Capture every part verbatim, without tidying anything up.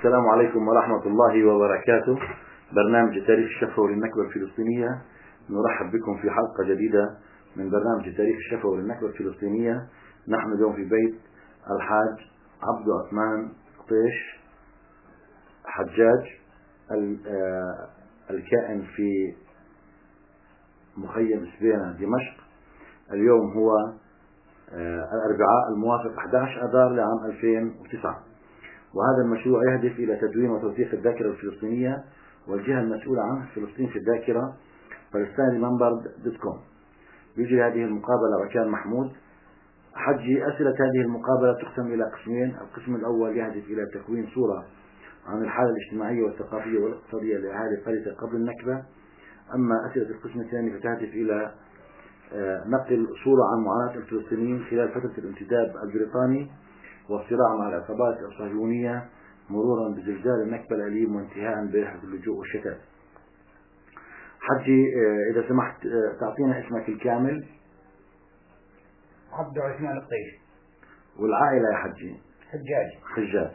السلام عليكم ورحمة الله وبركاته. برنامج تاريخ الشفوي للنكبة الفلسطينية، نرحب بكم في حلقة جديدة من برنامج تاريخ الشفوي للنكبة الفلسطينية. نحن اليوم في بيت الحاج عبد عثمان قطيش حجاج الكائن في مخيم سبينا دمشق. اليوم هو الأربعاء الموافق أحد عشر آذار لعام ألفين وتسعة، وهذا المشروع يهدف إلى تدوين وتوثيق الذاكرة الفلسطينية، والجهة المسؤولة عنه فلسطين في الذاكرة فلسطيني منبر دوت كوم. يجري هذه المقابلة ركان محمود. حجي أسئلة هذه المقابلة تقسم إلى قسمين. القسم الأول يهدف إلى تكوين صورة عن الحالة الاجتماعية والثقافية والاقتصادية لأهالي قرية قبل النكبة. أما أسئلة القسم الثاني فتهدف إلى نقل صورة عن معاناة الفلسطينيين خلال فترة الانتداب البريطاني والصراع مع العصابات الصهيونية، مرورا بزلزال النكبة الأليم وانتهاء برحلة اللجوء والشتات. حجي إذا سمحت تعطينا اسمك الكامل. عبد عثمان قطيش. والعائلة يا حجي؟ حجاج. حجاج.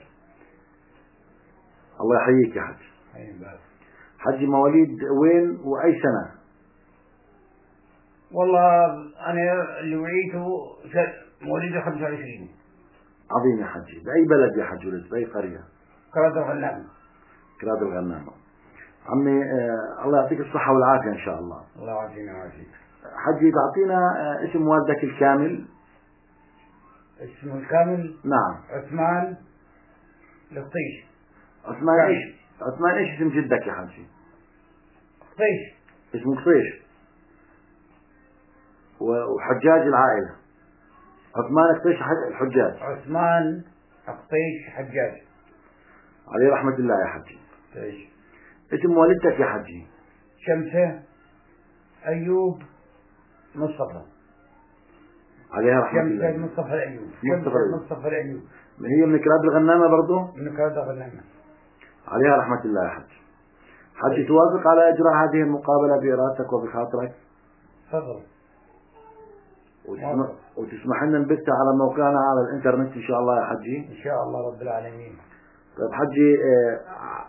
الله يحييك يا حج. حجي مواليد وين وأي سنة؟ والله أنا اللي وعيته مواليد خمسة وعشرين. عظيم يا حجي. بأي بلد يا حج ولد؟ بأي قرية؟ كراد الغنامة. كراد الغنامة. عمي آه الله يعطيك الصحة والعافية إن شاء الله. الله يعافينا ويعافيك. حجي تعطينا آه اسم والدك الكامل. اسمه الكامل؟ نعم. عثمان القطيش. عثمان إيش؟ عثمان إيش اسم جدك يا حجي؟ قطيش. اسمه قطيش. وحجاج العائلة عثمان قطيش الحجاج. عثمان قطيش حجاج عليه رحمة الله يا حجي. قطيش. اسم والدتك يا حجي؟ شمسة أيوب مصطفى. عليها رحمة الله. شمسة مصطفى الأيوب. مصطفى الأيوب. مصطفى الأيوب. هي من كراد الغنامة برضو؟ من كراد الغنامة. عليها رحمة الله يا حجي. حجي توافق على إجراء هذه المقابلة بإرادتك وبخاطرك؟ تفضل. وتسمح, وتسمح لنا نبثها على موقعنا على الانترنت ان شاء الله يا حجي. ان شاء الله رب العالمين. طيب حجي اه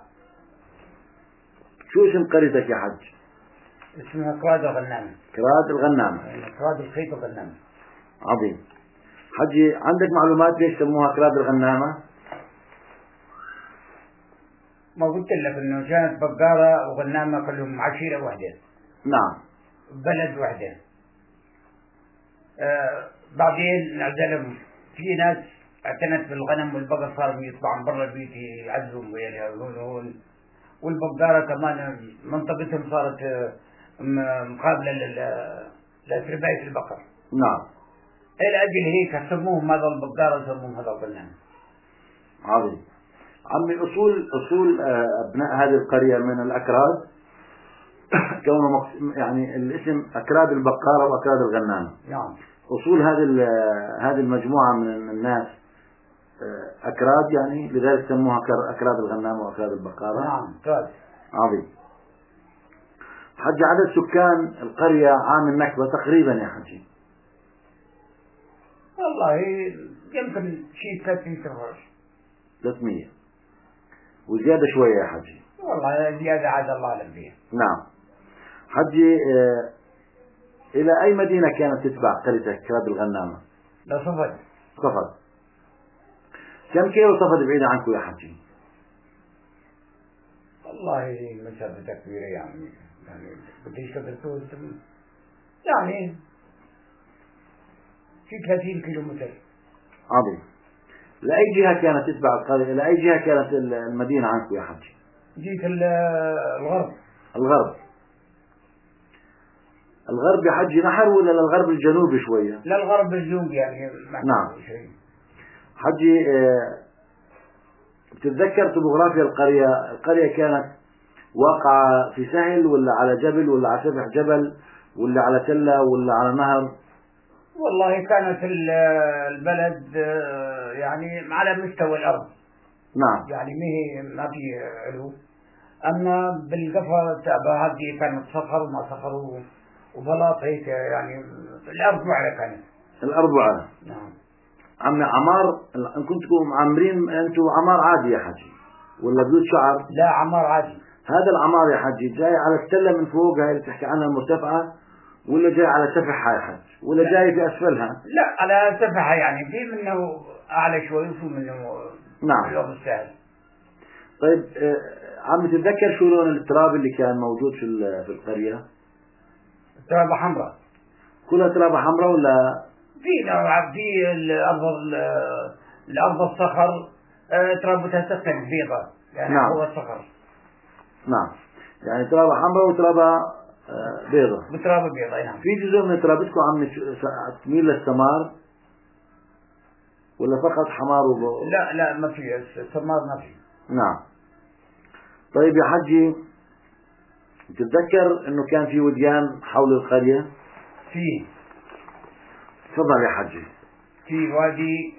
شو اسم قريتك يا حج؟ اسمها كراد الغنامة. كراد الغنامة. كراد الخيط الغنامة. عظيم. حجي عندك معلومات ليش سموها كراد الغنامة؟ ما قلت لك انه كانت بقارة وغنامة كلهم عشيرة واحدة. نعم. بلد واحدة. آه بعدين نعزلهم في ناس اعتنت بالغنم والبقر، صاروا يطلعوا برا البيت يعزهم ويهون هون، والبقارة كمان منطقتهم صارت مقابلة لتربية البقر. نعم. إلى أجل هيك سموهم هذا البقارة سموهم هذا الغنم. عظيم. عمي أصول أصول أبناء هذه القرية من الأكراد كونه يعني الاسم أكراد البقارة وأكراد الغنامة. نعم. أصول هذه هذه المجموعة من الناس أكراد، يعني لذلك سموها أكراد الغنامة وأكراد البقارة. نعم. كراد. عظيم. حج عدد سكان القرية عام النكبة تقريبا يا حجي؟ والله يمكن شيء ثلاثمية ثلاثمية وزيادة شوية يا حجي. والله زيادة عاد الله أعلم فيها. نعم. حجي آه إلى أي مدينة كانت تتبع قريتك كراد الغنامة؟ لصفد. صفد. كم كيلو صفد بعيدة عنكم يا حجي؟ والله مسافة كبيرة يعني يعني بديش تقول يعني في ثلاثين كيلو متر. عظيم. لأي جهة كانت تتبع القرية؟ لأي جهة كانت المدينة عنكم يا حجي؟ جيت الغرب. الغرب. الغرب يا حجي نحر ولا للغرب الجنوبي شوية؟ لا الغرب الجنوبي يعني. نعم. حجي اه بتتذكر طبوغرافيا القرية؟ القرية كانت واقعة في سهل ولا على جبل ولا على سفح جبل ولا على تلة ولا على نهر؟ والله كانت البلد يعني على مستوى الأرض. نعم. يعني ما في علو. أما بالقفا تبع هذه كانت صخر وما صخر وبلاط هيك، يعني الأرض وعلى كانت. الأرض وعلى. نعم. عمي عمار إن كنتم عامرين أنتم عمار عادي يا حجي؟ ولا بدون شعر؟ لا عمار عادي. هذا العمار يا حجي جاي على السلة من فوق هاي اللي تحكي عنها المرتفعة، ولا جاي على سفحها يا حج، ولا لا. جاي في أسفلها؟ لا على سفحها، يعني في منه أعلى شوي وفي منه نعم. لون السهل. طيب آه عم تتذكر شو لون التراب اللي كان موجود في في القرية؟ ترابة حمراء. كلها ترابة حمراء ولا؟ في نوع في الأرض الأرض الصخر ترابتها تختلف بيضاء، يعني نعم. هو الصخر. نعم، يعني ترابة حمراء وترابة بيضاء. بترابة بيضاء. نعم. في جزء من ترابتكم عم تميل للسمار ولا فقط حمار وب... لا لا ما في السمار ما في. نعم. طيب يا حجي تتذكر انه كان في وديان حول القرية؟ في. تفضل يا حجي. في وادي،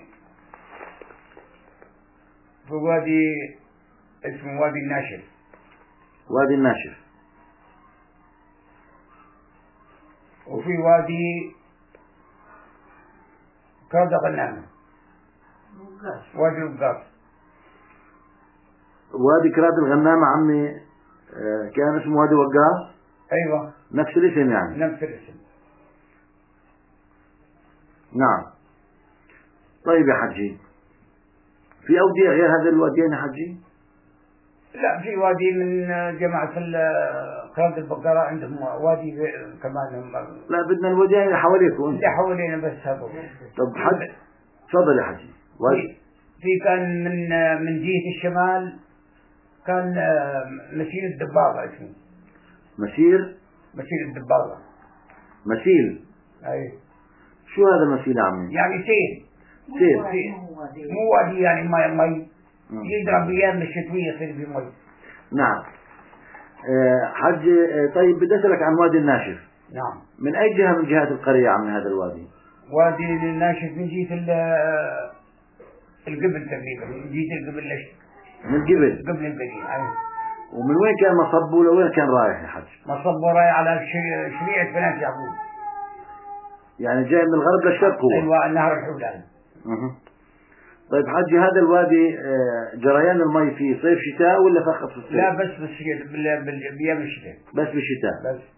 في وادي اسمه وادي الناشف. وادي الناشف. وفي وادي كرد غنامة. وادي الوقاص. وادي كراد الغنامة عمي كان اسمه وادي وقاص؟ ايوه نفس الاسم يعني؟ نفس الاسم. نعم. طيب يا حجي في أودية غير هذا الواديين يا حجي؟ لا في وادي من جماعة كراد البقرة عندهم وادي كمان. لا بدنا الواديين اللي حواليكم اللي حوالينا بس هذول. طب حج تفضل يا حجي. في, في كان من من جهة الشمال كان مسير الدباغة اسمه. مسير؟ مسير الدباغة. مسيل؟ اي. شو هذا المسيل يا عمي؟ يعني سيل. سيل. مو وادي يعني مي مي يضرب ايام الشتوية يصير في مي. نعم. أه حج أه طيب بدي اسألك عن وادي الناشف. نعم. من اي جهة من جهات القرية يا عمي هذا الوادي؟ وادي الناشف من جهة القبل تقريبا، من جهة القبل ليش؟ من القبل. قبل القديم. ايوه. ومن وين كان مصبه لوين كان رايح يا حج؟ مصبه رايح على شريعة بنات يعقوب. يعني جاي من الغرب للشرق هو؟ ايوه النهر الحولان. اها. طيب حجي هذا الوادي جريان المي فيه صيف شتاء ولا فقط في الصيف؟ لا بس بالشتاء، بايام الشتاء. بس بالشتاء. بس.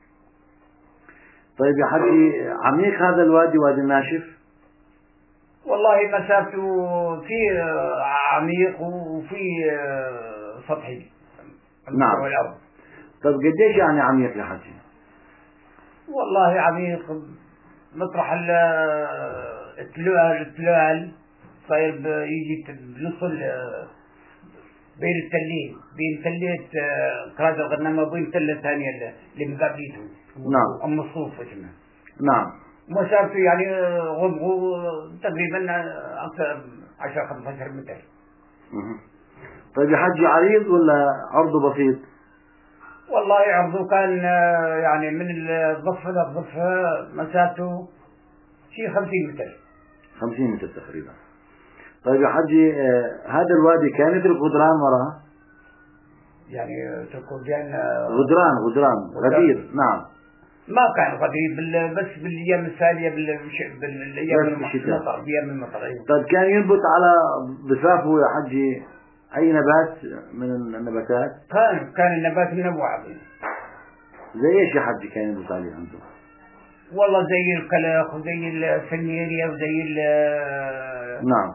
طيب يا حجي عميق هذا الوادي وادي الناشف؟ والله مسافته في عميق وفي سطحي. نعم. الأرض. طيب قديش يعني عميق يا حجي؟ والله عميق مطرح التلال التلال صاير يجي بنص بين التلين، بين تلة كراد الغنامة وبين تلة ثانية اللي مقابليته. نعم. أم الصوف اسمها. نعم. مسافته يعني غضبه تقريبا أكثر عشرة خمسة عشر متر. طيب يا حجي عريض ولا عرضه بسيط؟ والله عرضه كان يعني من الضفة للضفة مسافته شيء خمسين متر. خمسين متر تقريبا. طيب يا حجي آه هذا الوادي كان يترك غدران وراه؟ يعني تركوجان غدران غدران غدير. نعم. ما كان غدير بس بالايام الثانيه بالايام المطر بايام المطر. أيوة. طيب كان ينبت على ضفافه يا حجي اي نبات من النباتات؟ كان كان النبات منوع. زي ايش يا حجي كان ينبت عليه عنده؟ والله زي الكلخ وزي الفنيريا وزي ال نعم.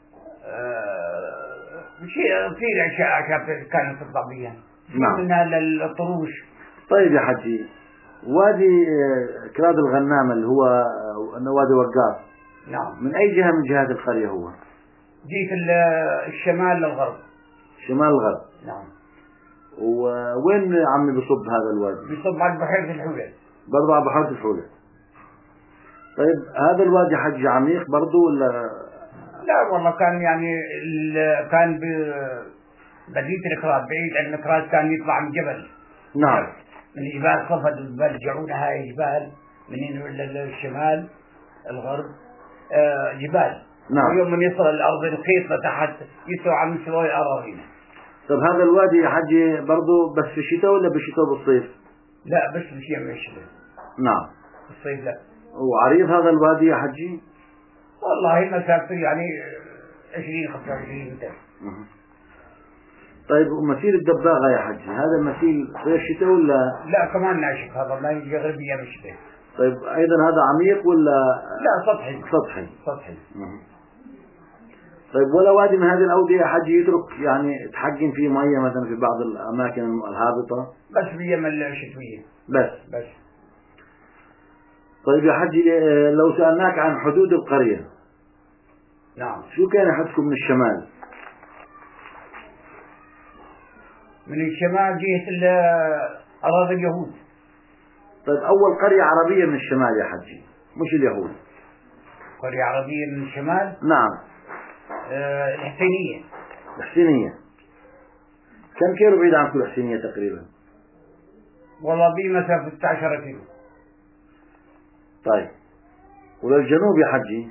شيء كثير أشياء كانت تطلع بها. نعم. منها للطروش. طيب يا حجي وادي كراد الغنامة اللي هو وادي وقاص. نعم. من أي جهة من جهات القرية هو؟ جهة الشمال للغرب. شمال الغرب. نعم. ووين عمي بصب هذا الوادي؟ بصب على بحيرة الحولة. برضه على بحيرة الحولة. طيب هذا الوادي حج عميق برضه ولا؟ لا والله كان يعني كان بديت الكراد بعيد عن الكراد، كان يطلع من جبل. نعم. من الجبال صفد الجبال جعونها هاي الجبال من الشمال الغرب آه جبال. نعم. ويوم من يصل الأرض الخيط لتحت يسوى عن مستوى الأراضي. طب هذا الوادي يا حجي برضه بس في الشتاء ولا بالشتاء وبالصيف؟ لا بس بشيء من الشتاء. نعم. الصيف لا. وعريض هذا الوادي يا حجي؟ والله مسافته يعني عشرين خمسة وعشرين متر. طيب ومثيل الدباغة يا حجي هذا المثيل غير الشتاء ولا؟ لا كمان ناشف، هذا ما يجي غير بأيام الشتاء. طيب أيضا هذا عميق ولا؟ لا سطحي. سطحي. سطحي. طيب ولا وادي من هذه الأودية يا حجي يترك يعني تحجم فيه مية مثلا في بعض الأماكن الهابطة؟ بس بأيام الشتوية. بس. بس. طيب يا حجي لو سألناك عن حدود القرية. نعم. شو كان حدكم من الشمال؟ من الشمال جهة أراضي اليهود. طيب أول قرية عربية من الشمال يا حجي مش اليهود. قرية عربية من الشمال؟ نعم. أه الحسينية. الحسينية. كم كيلو بعيد عنكم الحسينية تقريبا؟ والله بمسافة عشرة كيلو. طيب وللجنوب يا حجي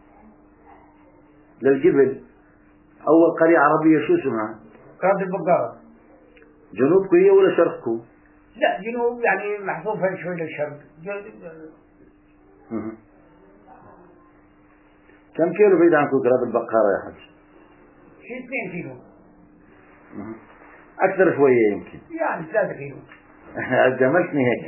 للجبل أول قرية عربية شو اسمها؟ قرية البقارة. جنوبكم هي ولا شرقكم؟ لا جنوب يعني محذوفة شوي للشرق. كم كيلو بعيد عنكم قرية البقارة يا حجي؟ شي اثنين كيلو. أكثر شوية يمكن. يعني ثلاثة كيلو. جملتني هيك.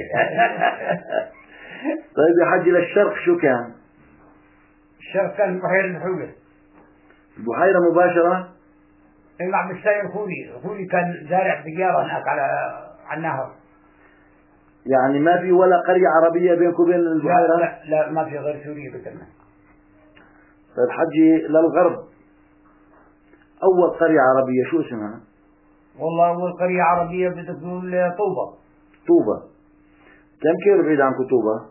طيب يا حجي للشرق شو كان؟ الشرق كان بحيرة الحولة. بحيرة مباشرة؟ مع بالساير خولي، خولي كان زارع سيارة هناك على على النهر. يعني ما في ولا قرية عربية بينكم وبين البحيرة؟ لا لا, لا ما في غير سوريا بكلمة. طيب حجي للغرب أول قرية عربية شو اسمها؟ والله أول قرية عربية بتقول طوبة. طوبة. كم كيلو بعيد عنكم طوبة؟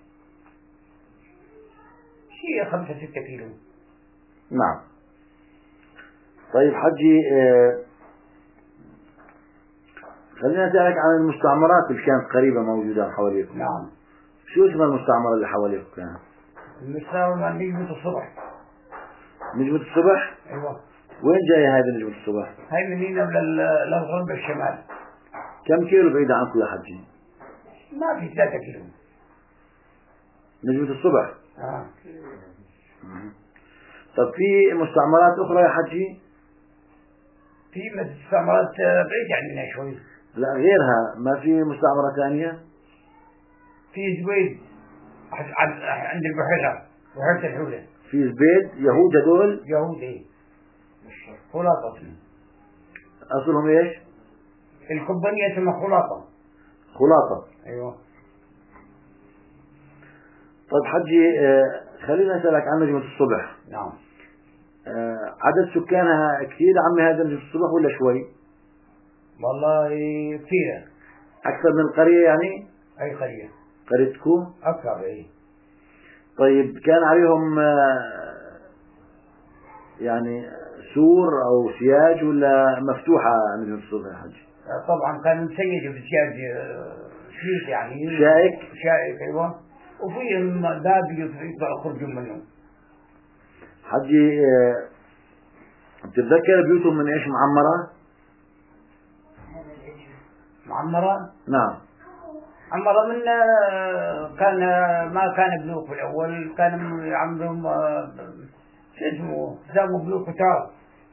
شيء خمسة ستة كيلو. نعم. طيب حجي آه خلينا نسألك عن المستعمرات اللي كانت قريبة موجودة حواليكم. نعم. شو اسم المستعمرة اللي حواليكم كانت؟ المستعمرة نجمة الصبح. نجمة الصبح؟ أيوة. وين جاية هذه نجمة الصبح؟ هاي من هنا للغرب الشمال. كم كيلو بعيدة عنكم يا حجي؟ ما في ثلاثة كيلو. نجمة الصبح؟ آه. طب في مستعمرات أخرى يا حجي؟ في مستعمرات بعيدة عننا شوي. لا غيرها ما في مستعمرة ثانية؟ في زويد عند البحيرة بحيرة الحولة. في زبيد يهود هذول؟ يهود ايه. خلاطة. أصلهم ايش؟ الكومبانية اسمها خلاطة. خلاطة. ايوه. طيب حجي آه خلينا نسألك عن نجمة الصبح. نعم. آه عدد سكانها كثير عمي هذا نجمة الصبح ولا شوي؟ والله كثيرة. أكثر من القرية يعني؟ أي قرية. قريتكم؟ أكثر ايه. طيب كان عليهم آه يعني سور أو سياج ولا مفتوحة نجمة الصبح يا حجي؟ طبعا كان مسيج بسياج شيك يعني. شائك؟ شائك ايوه. وفيهم باب يطلع يخرجوا منهم. حجي اه بتتذكر بيوتهم من ايش معمرة؟ معمرة؟ نعم. معمرة من كان ما كان بنوك في الأول، كان عمرهم شو اسمه ساموا بنوك كتار.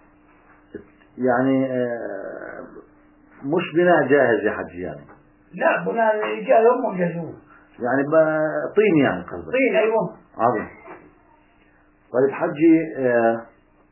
يعني اه مش بناء جاهز يا حجي يعني؟ لا بناء جاهز هم جهزوه. يعني طين يعني قصدك؟ طين ايوه. عظيم. طيب حجي اه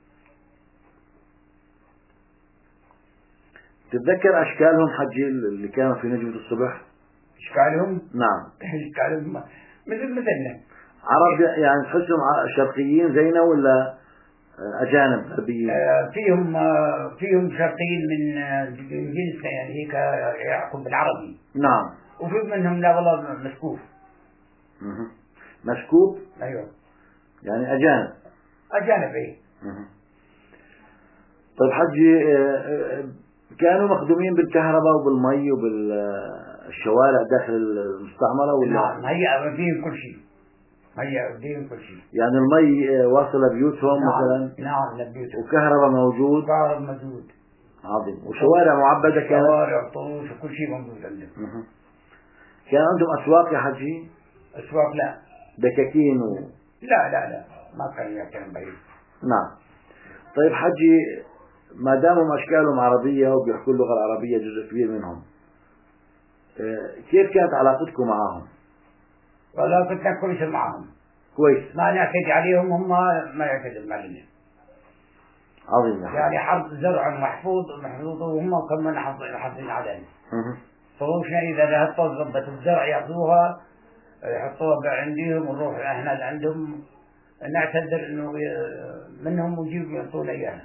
تتذكر اشكالهم حجي اللي كانوا في نجمة الصبح؟ اشكالهم؟ نعم. اشكالهم مثل مثلنا. عرب يعني تحسهم شرقيين زينا ولا اجانب غربيين؟ اه فيهم اه فيهم شرقيين من جنسنا يعني هيك يحكم بالعربي. نعم. وفي منهم لا والله مسكوف. اها. مسكوب؟ ايوه. يعني اجانب. اجانب ايه. اها. طيب حجي كانوا مخدومين بالكهرباء وبالمي وبالشوارع داخل المستعمرة ولا؟ نعم هيا فيهم كل شيء. هيا فيهم كل شيء. يعني المي واصلة بيوتهم؟ نعم. مثلا؟ نعم لبيوتهم. وكهرباء موجود؟ كهرباء موجود. عظيم. وشوارع معبدة كانت؟ شوارع طوش وكل شيء موجود عندهم. اها. كان عندهم أسواق يا حجي؟ أسواق لا. دكاكين و... لا لا لا ما كان يعتنم بعيد. نعم. طيب حجي ما دامهم أشكالهم عربية وبيحكوا اللغة العربية جزء كبير منهم، كيف كانت علاقتكم معهم؟ والله كنت كويس معهم. كويس. ما نعتدي عليهم، هم ما يعتدون علينا. عظيم. يعني حرب زرع محفوظ محفوظ وهم كمان حافظين علينا. فروشنا إذا ذهبت ضبط الزرع يأخذوها يحطوها عندهم ونروح احنا عندهم نعتذر انه منهم ويجيبوا يعطونا اياها.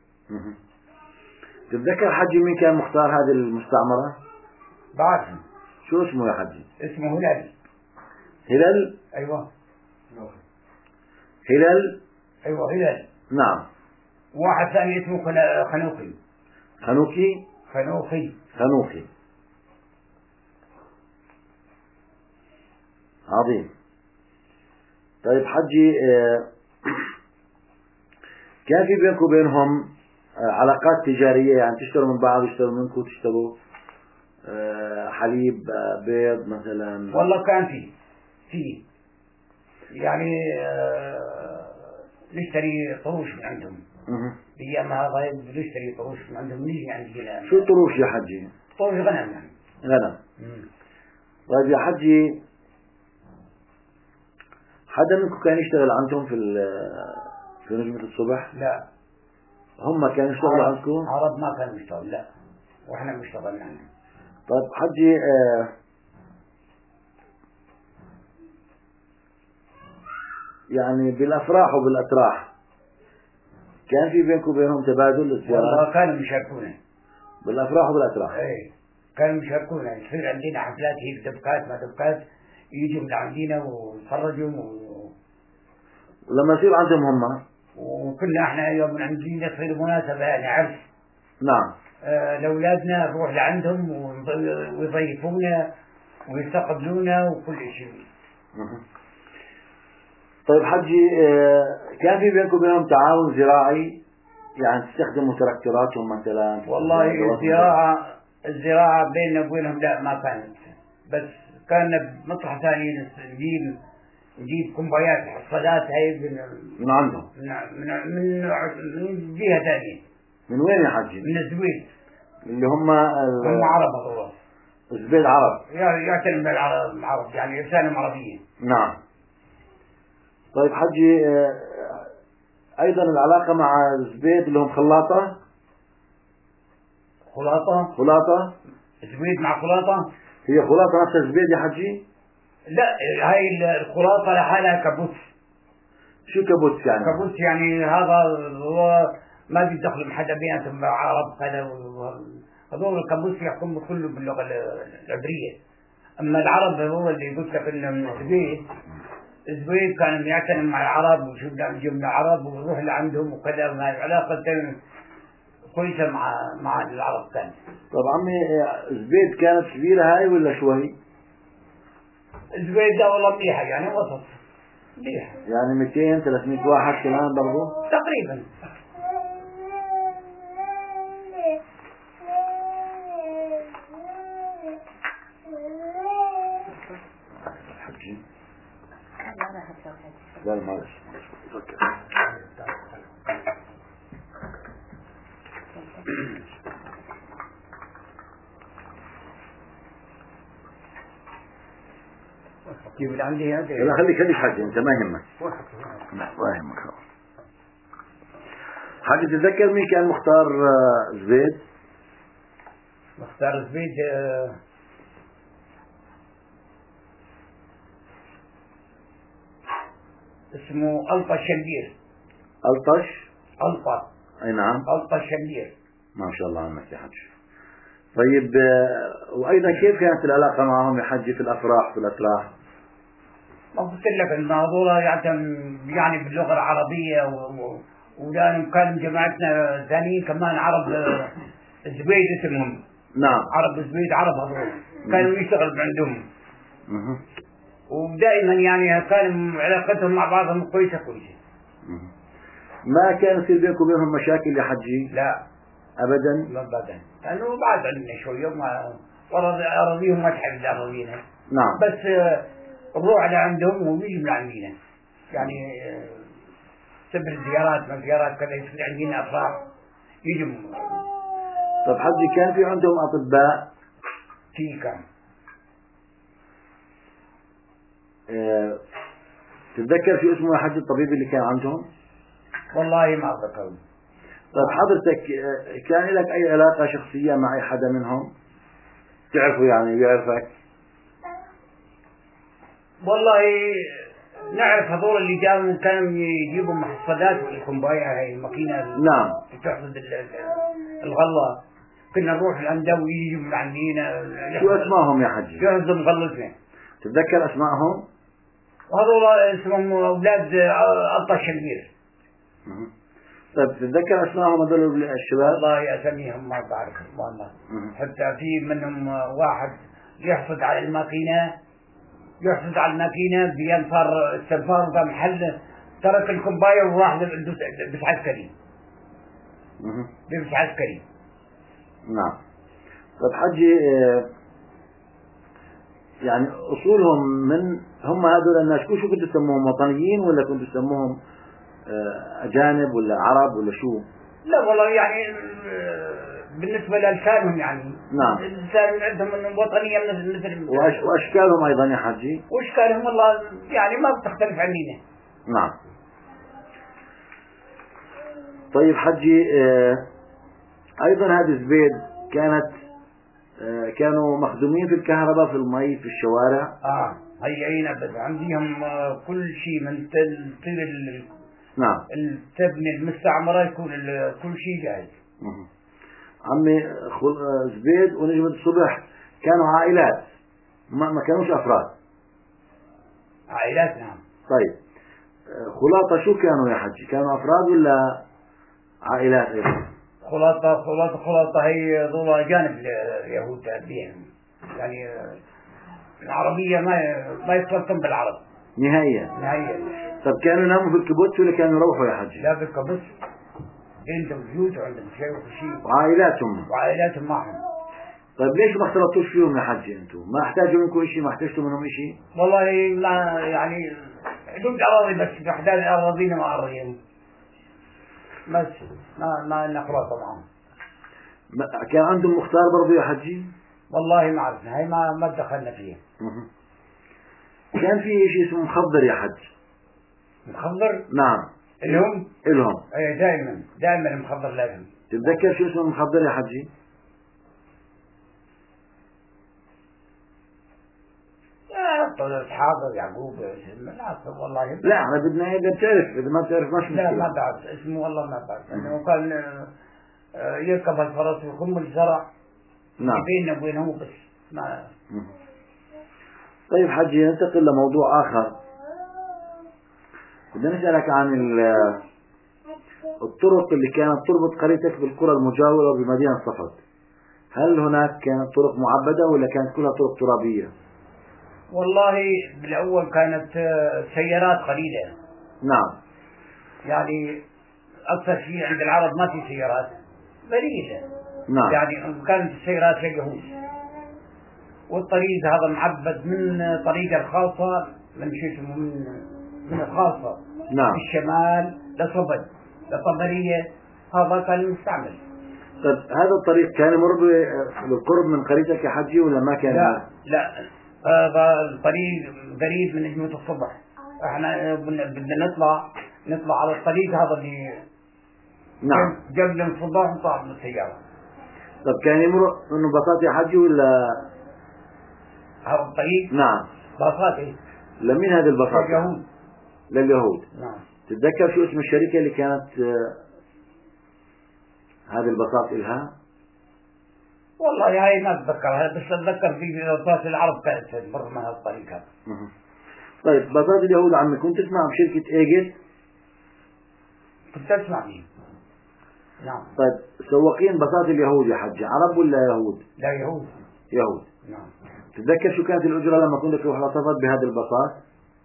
تتذكر حجي مين كان مختار هذه المستعمرة؟ بعرفهم. شو اسمه يا حجي؟ اسمه هلال. هلال؟ ايوه. هلال؟ ايوه هلال. نعم. واحد ثاني اسمه خنوخي. خنوكي؟ خنوخي. خنوخي. عظيم. طيب حجي، كان في بينكم وبينهم علاقات تجارية، يعني تشتروا من بعض يشتروا منكم تشتروا حليب بيض مثلا؟ والله كان في في يعني نشتري طروش من عندهم. ايامها طيب نشتري طروش من عندهم نيجي عندنا. شو طروش يا حجي؟ طروش غنم يعني. غنم. طيب يا حجي، حدا منكم كان يشتغل عندهم في في نجمة الصبح؟ لا. هم كانوا يشتغلوا عندكم؟ عرب ما كانوا يشتغلوا، لا، واحنا بنشتغل عندهم. طيب حجي، آه يعني بالافراح وبالاتراح كان في بينكم وبينهم تبادل الزيارات؟ والله كانوا يشاركونا بالافراح وبالاتراح. ايه كانوا يشاركونا، يصير عندنا حفلات هيك دبكات ما دبكات يجوا من عندنا ويتفرجوا و... ولما يصير عندهم هم وكنا احنا يوم من عندنا تصير مناسبة يعني عرس. نعم. آه لأولادنا نروح لعندهم ويضيفونا ويستقبلونا وكل شيء. طيب حجي، آه كان في بينكم وبينهم تعاون زراعي؟ يعني تستخدموا تراكتوراتهم مثلا؟ والله الزراعة الزراعة بيننا وبينهم لا ما كانت، بس كان بمطرح ثاني نجيب نجيب كمبيات حصادات هاي من من عندهم؟ من من من جهة ثانية. من وين يا حجي؟ من الزويد. اللي هم هم عرب هذول. الزبيد عرب؟ يعتنوا من العرب يعني لسانهم عربيين. نعم. طيب حجي، أيضا العلاقة مع الزبيد اللي هم خلاطة؟ خلاطة؟ خلاطة؟ زبيد مع خلاطة؟ هي خلاطة نفس الزبيد يا حجي؟ لا، هاي الخلاطة لحالها كبوت. شو كبوت يعني؟ كبوت يعني هذا هو ما بيدخل حدا بيناتهم عرب هذا، هذول الكبوت يحكم كله باللغة العبرية. أما العرب هو اللي قلت لك إنه من الزبيد. الزبيد كان يعتني مع العرب وشو بدنا نجيب من العرب ونروح لعندهم وكذا، وهاي العلاقة كويسة مع مع العرب كان. طب عمي، زبيد كانت كبيرة هاي ولا شوي؟ الزبيد ده والله مليحة يعني وسط مليحة. يعني مئتين ثلاثمئة واحد كمان برضو؟ تقريبا. حجي لا معلش فكر. جيب اللي عندي هذا. لا خليك خليك حجي، انت ما يهمك. لا ما يهمك. حجي تتذكر مين كان مختار زبيد؟ مختار زبيد اسمه ألطش شمبير. ألطش؟ ألطة. أي نعم. ألطش شمبير. ما شاء الله عنك يا حجي. طيب، وأيضا كيف كانت العلاقة معهم يا حجي في الأفراح في الأتراح؟ ما قلت لك إن هذول يعني باللغة العربية ولأن كان جماعتنا ثانيين كمان عرب زبيد اسمهم. نعم. عرب زبيد عرب هذول كانوا يشتغلوا عندهم. ودائما يعني كان علاقتهم مع بعضهم كويسة كويسة. ما كان يصير بينكم وبينهم مشاكل يا حجي؟ لا أبدا؟ لا أبدا، لأنه بعد عندنا شوية ما أراضيهم ما تحب أراضينا. نعم. بس نروح لعندهم ويجوا لعندنا يعني سبر الزيارات ما زيارات كذا يصير عندنا أفراح يجوا. طب حجي كان في عندهم أطباء؟ في كان. اه تتذكر شو اسمه يا حجي الطبيب اللي كان عندهم؟ والله ما أتذكر. طيب حضرتك كان لك أي علاقة شخصية مع أي حدا منهم؟ تعرفه يعني بيعرفك؟ والله نعرف هذول اللي جاوا كانوا يجيبوا محصدات والكمباية هاي الماكينة. نعم. تحصد الغلة. كنا نروح لعنده ويجوا من عندنا. شو اسمائهم يا حجي؟ يهزم غلتنا. تتذكر اسمائهم؟ وهذول اسمهم اولاد الطش الكبير. طيب تتذكر اسمائهم هذول الشباب؟ والله اساميهم ما بعرفهم والله. حتى في منهم واحد يحصد على الماكينة يحصد على الماكينة بيان صار السفار وقام محل ترك الكومباير وراح لبس عسكري. لبس عسكري. نعم. طيب حجي يعني أصولهم من هم هذول الناس شو شو كنتوا تسموهم وطنيين ولا كنتوا تسموهم أجانب ولا عرب ولا شو؟ لا والله يعني بالنسبة لألسانهم يعني. نعم. الإنسان عندهم من وطنية مثل مثل. وأش وأشكالهم أيضا يا حجي؟ وأشكالهم والله يعني ما بتختلف عنينا. نعم. طيب حجي أيضا هذه الزبيد كانت كانوا مخدومين في الكهرباء في المي في الشوارع. اه هي عينا بس عندهم كل شيء من طير ال نعم التبني المستعمرة يكون كل شيء جاهز. عمي زبيد ونجمة الصبح كانوا عائلات ما, ما كانوش أفراد. عائلات نعم. طيب خلاطة شو كانوا يا حجي؟ كانوا أفراد ولا عائلات أيضا؟ خلاطة خلاطة خلاطة هي ضوء جانب اليهود بيهم يعني العربية ما ما يختلطون بالعرب نهائيا. نهائيا. طب كانوا يناموا في الكبوت ولا كانوا يروحوا يا حجي؟ لا بالكبوت. عندهم بيوت وعندهم شيء وشيء. وعائلاتهم. وعائلاتهم معهم. طيب ليش ما اختلطوش فيهم يا حجي انتم؟ ما احتاجوا منكم شيء؟ ما احتجتوا منهم شيء؟ والله ما يعني عندهم أراضي بس بحداد أراضينا مع أراضيهم. بس ما ما نخلط معهم. كان عندهم مختار برضو يا حجي؟ والله ما عرفنا هاي ما ما دخلنا فيها. كان في شيء اسمه مخضر يا حجي. مخضر؟ نعم. الهم؟ الهم. ايه دائما دائما المخضر لازم. تتذكر شو اسمه المخضر يا حجي؟ لا حاضر يعقوب لا والله. لا احنا بدنا اذا بتعرف اذا ما بتعرف مش مشكلة. لا ما بعرف اسمه والله ما بعرف. انه كان يركب الفرس ويخم الزرع. نعم. بيننا وبينه بس ما. طيب حجي ننتقل لموضوع آخر. بدنا نسألك عن الطرق اللي كانت تربط قريتك بالقرى المجاورة بمدينة صفد. هل هناك كانت طرق معبدة ولا كانت كلها طرق ترابية؟ والله بالأول كانت سيارات قليلة. نعم. يعني أكثر شيء عند العرب ما في سيارات قليلة. نعم. يعني كانت السيارات لليهود. والطريق هذا معبد من طريقة الخاصة من شو من من الخاصة. نعم. في الشمال لصبد لطبرية هذا كان مستعمل. طيب هذا الطريق كان يمر بالقرب من قريتك يا حجي ولا ما كان؟ لا لا هذا الطريق قريب من نجمة الصبح. احنا بدنا نطلع نطلع على الطريق هذا اللي نعم قبل الصباح نطلع من السيارة. طب كان يمر منه باصات يا حجي ولا؟ هذا الطريق نعم باصات. ايه لمين هذه الباصات؟ لليهود. لليهود. نعم. تتذكر شو اسم الشركة اللي كانت هذه الباصات إلها؟ والله هاي ما اتذكرها بس اتذكر في باصات العرب كانت تمر من هالطريق هذا. طيب باصات اليهود عمي كنت تسمع بشركة ايجل؟ كنت اسمع فيه. نعم. طيب سواقين باصات اليهود يا حجي عرب ولا يهود؟ لا يهود. يهود. نعم. تتذكر شو كانت الأجرة لما كنت تروح لصفد بهذه الباصات؟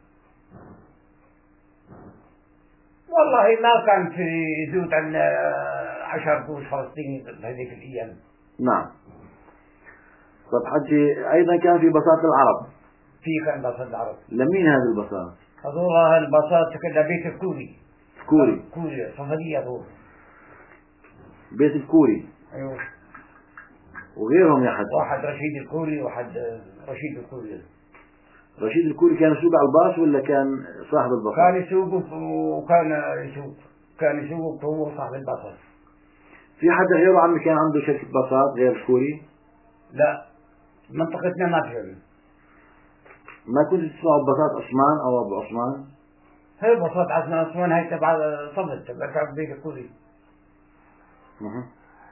والله ما كان في يزود عن عشر قروش فلسطيني بهذيك الأيام. نعم. طب حجي أيضا كان في باصات العرب. في كان باصات العرب. لمين هذه الباصات؟ هذول الباصات كلها بيت الكوري. كوري. كوري صفدية هذول. بيت الكوري. ايوه. وغيرهم يا حج؟ واحد رشيد الكوري، واحد رشيد الكوري. رشيد الكوري كان يسوق على الباص ولا كان صاحب الباص؟ كان يسوق وكان يسوق كان يسوق هو صاحب الباص. في حدا غيره عمي كان عنده شركة باصات غير الكوري؟ لا، منطقتنا ما في. ما كنت تسمعوا بباصات عثمان او ابو عثمان؟ هي باصات عثمان هاي تبع صبت تبع بيت الكوري. اها.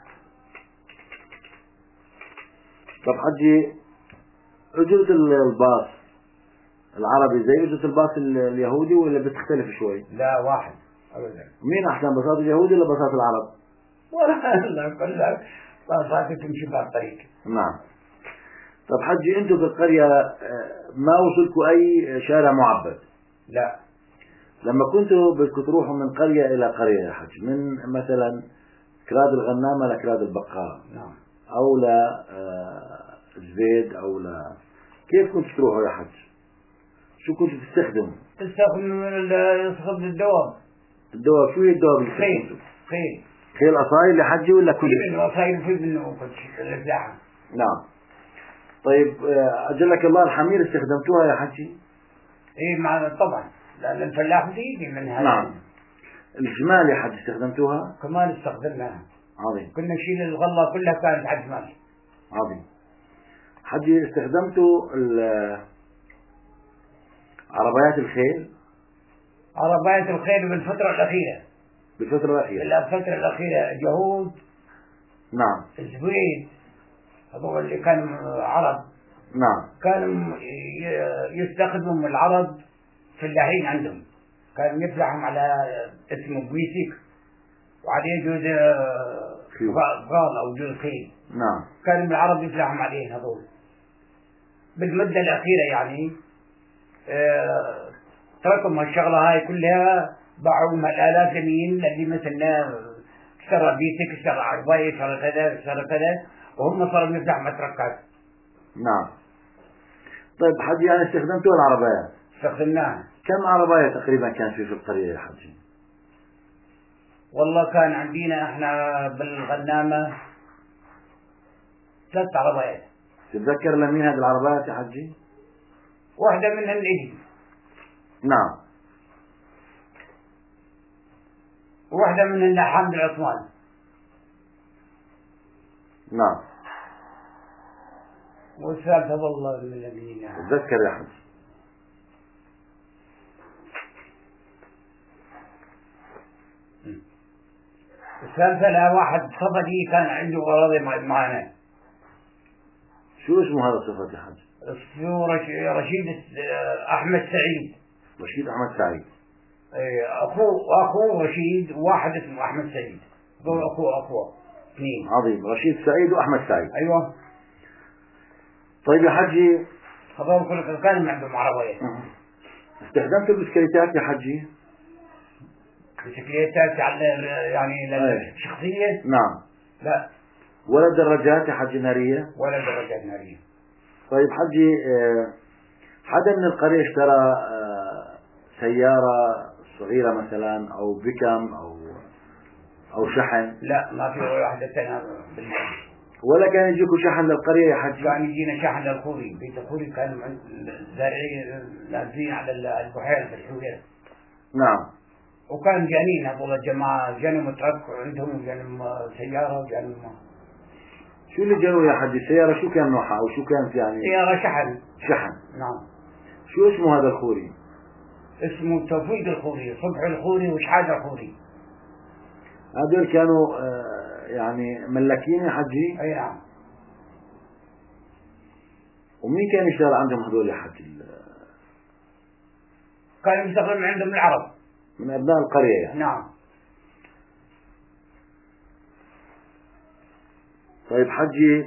طب حجي اجرة الباص العربي زي اجرة الباص اليهودي ولا بتختلف شوي؟ لا واحد ابدا. مين احسن، باصات اليهودي ولا باصات العرب؟ والله كلها باصات تمشي بهالطريق. نعم. طب حجي انتم في القرية ما وصلكوا اي شارع معبد؟ لا. لما كنتوا بدكم تروحوا من قرية الى قرية يا حج، من مثلا كراد الغنامة لكراد البقال. نعم. او ل زبيد او ل كيف كنتوا تروحوا يا حج؟ شو كنتوا تستخدموا؟ تستخدموا يستخدم الدواب. الدواب شو هي الدواب اللي خيل خيل خيل أصايل يا حجي ولا كل؟ في منه أصايل وفي منه الفلاحة. نعم. طيب أجلك الله الحمير استخدمتوها يا حجي؟ إيه مع طبعا لأن الفلاح بيجي من هذا. نعم. الجمال يا حجي استخدمتوها؟ كمان استخدمناها. عظيم. كنا نشيل الغلة كلها كانت على الجمال. عظيم. حجي استخدمتوا عربيات الخيل؟ عربيات الخيل بالفترة الأخيرة. بالفترة الأخيرة. بالفترة الأخيرة اليهود. نعم. الزبيد هذول اللي كانوا عرب. نعم. كانوا يستخدموا العرب فلاحين عندهم، كانوا يفلحهم على اسمه بويسيك وعليه جوز غال أو جوز خيل. نعم. كانوا العرب يفلحهم عليه هذول. بالمدة الأخيرة يعني اه تركوا هالشغلة هاي كلها، باعوا الآلات لمين اللي مثلنا اشترى بيسك اشترى عربية اشترى كذا اشترى كذا وهم صاروا يفتحوا متركات. نعم. طيب حجي يعني استخدمتوا العربيات؟ استخدمناها. كم عربية تقريبا كان في في القرية يا حجي؟ والله كان عندنا احنا بالغنامة ثلاث عربيات. تتذكر لمين هذه العربيات يا حجي؟ واحدة منهم إلي. نعم. واحدة منهم حمد العثمان. نعم. والثالثة والله من الذين تذكر يا حجي. الثالثة لا واحد صفدي كان عنده أراضي معنا. شو اسمه هذا الصفدي يا حجي؟ اسمه رشيد أحمد سعيد. رشيد أحمد سعيد. أخوه أخوه رشيد وواحد اسمه أحمد سعيد. دول أخوه أخوه اثنين. عظيم. رشيد سعيد وأحمد سعيد. أيوة. طيب يا حجي هذول كل كانوا عندهم عربية. استخدمت البسكليتات يا حجي؟ بسكليتات على يعني للشخصية؟ نعم. لا. ولا دراجات يا حجي نارية؟ ولا دراجات نارية. طيب حجي حدا من القرية اشترى سيارة صغيرة مثلا أو بيكم أو أو شحن؟ لا ما في ولا واحدة ثانية بالله. ولا كان يجيكوا شحن للقرية يا حجي؟ كان يجينا شحن للخوري، بيت الخوري كانوا زارعين نازلين على البحيرة في الحويرة. نعم. وكان جانين هذول الجماعة جانوا مترك عندهم جانوا سيارة وجانوا. شو اللي جانوا يا حجي؟ سيارة شو كان نوعها أو شو كانت يعني؟ سيارة شحن. شحن. نعم. شو اسمه هذا الخوري؟ اسمه توفيق الخوري، صبح الخوري وشحاد الخوري. هذول كانوا يعني ملاكين يا حجي؟ أي نعم. ومين كان يشتغل عندهم هذول يا حجي؟ كانوا يشتغلون عندهم العرب. من أبناء القرية يعني. نعم. طيب حجي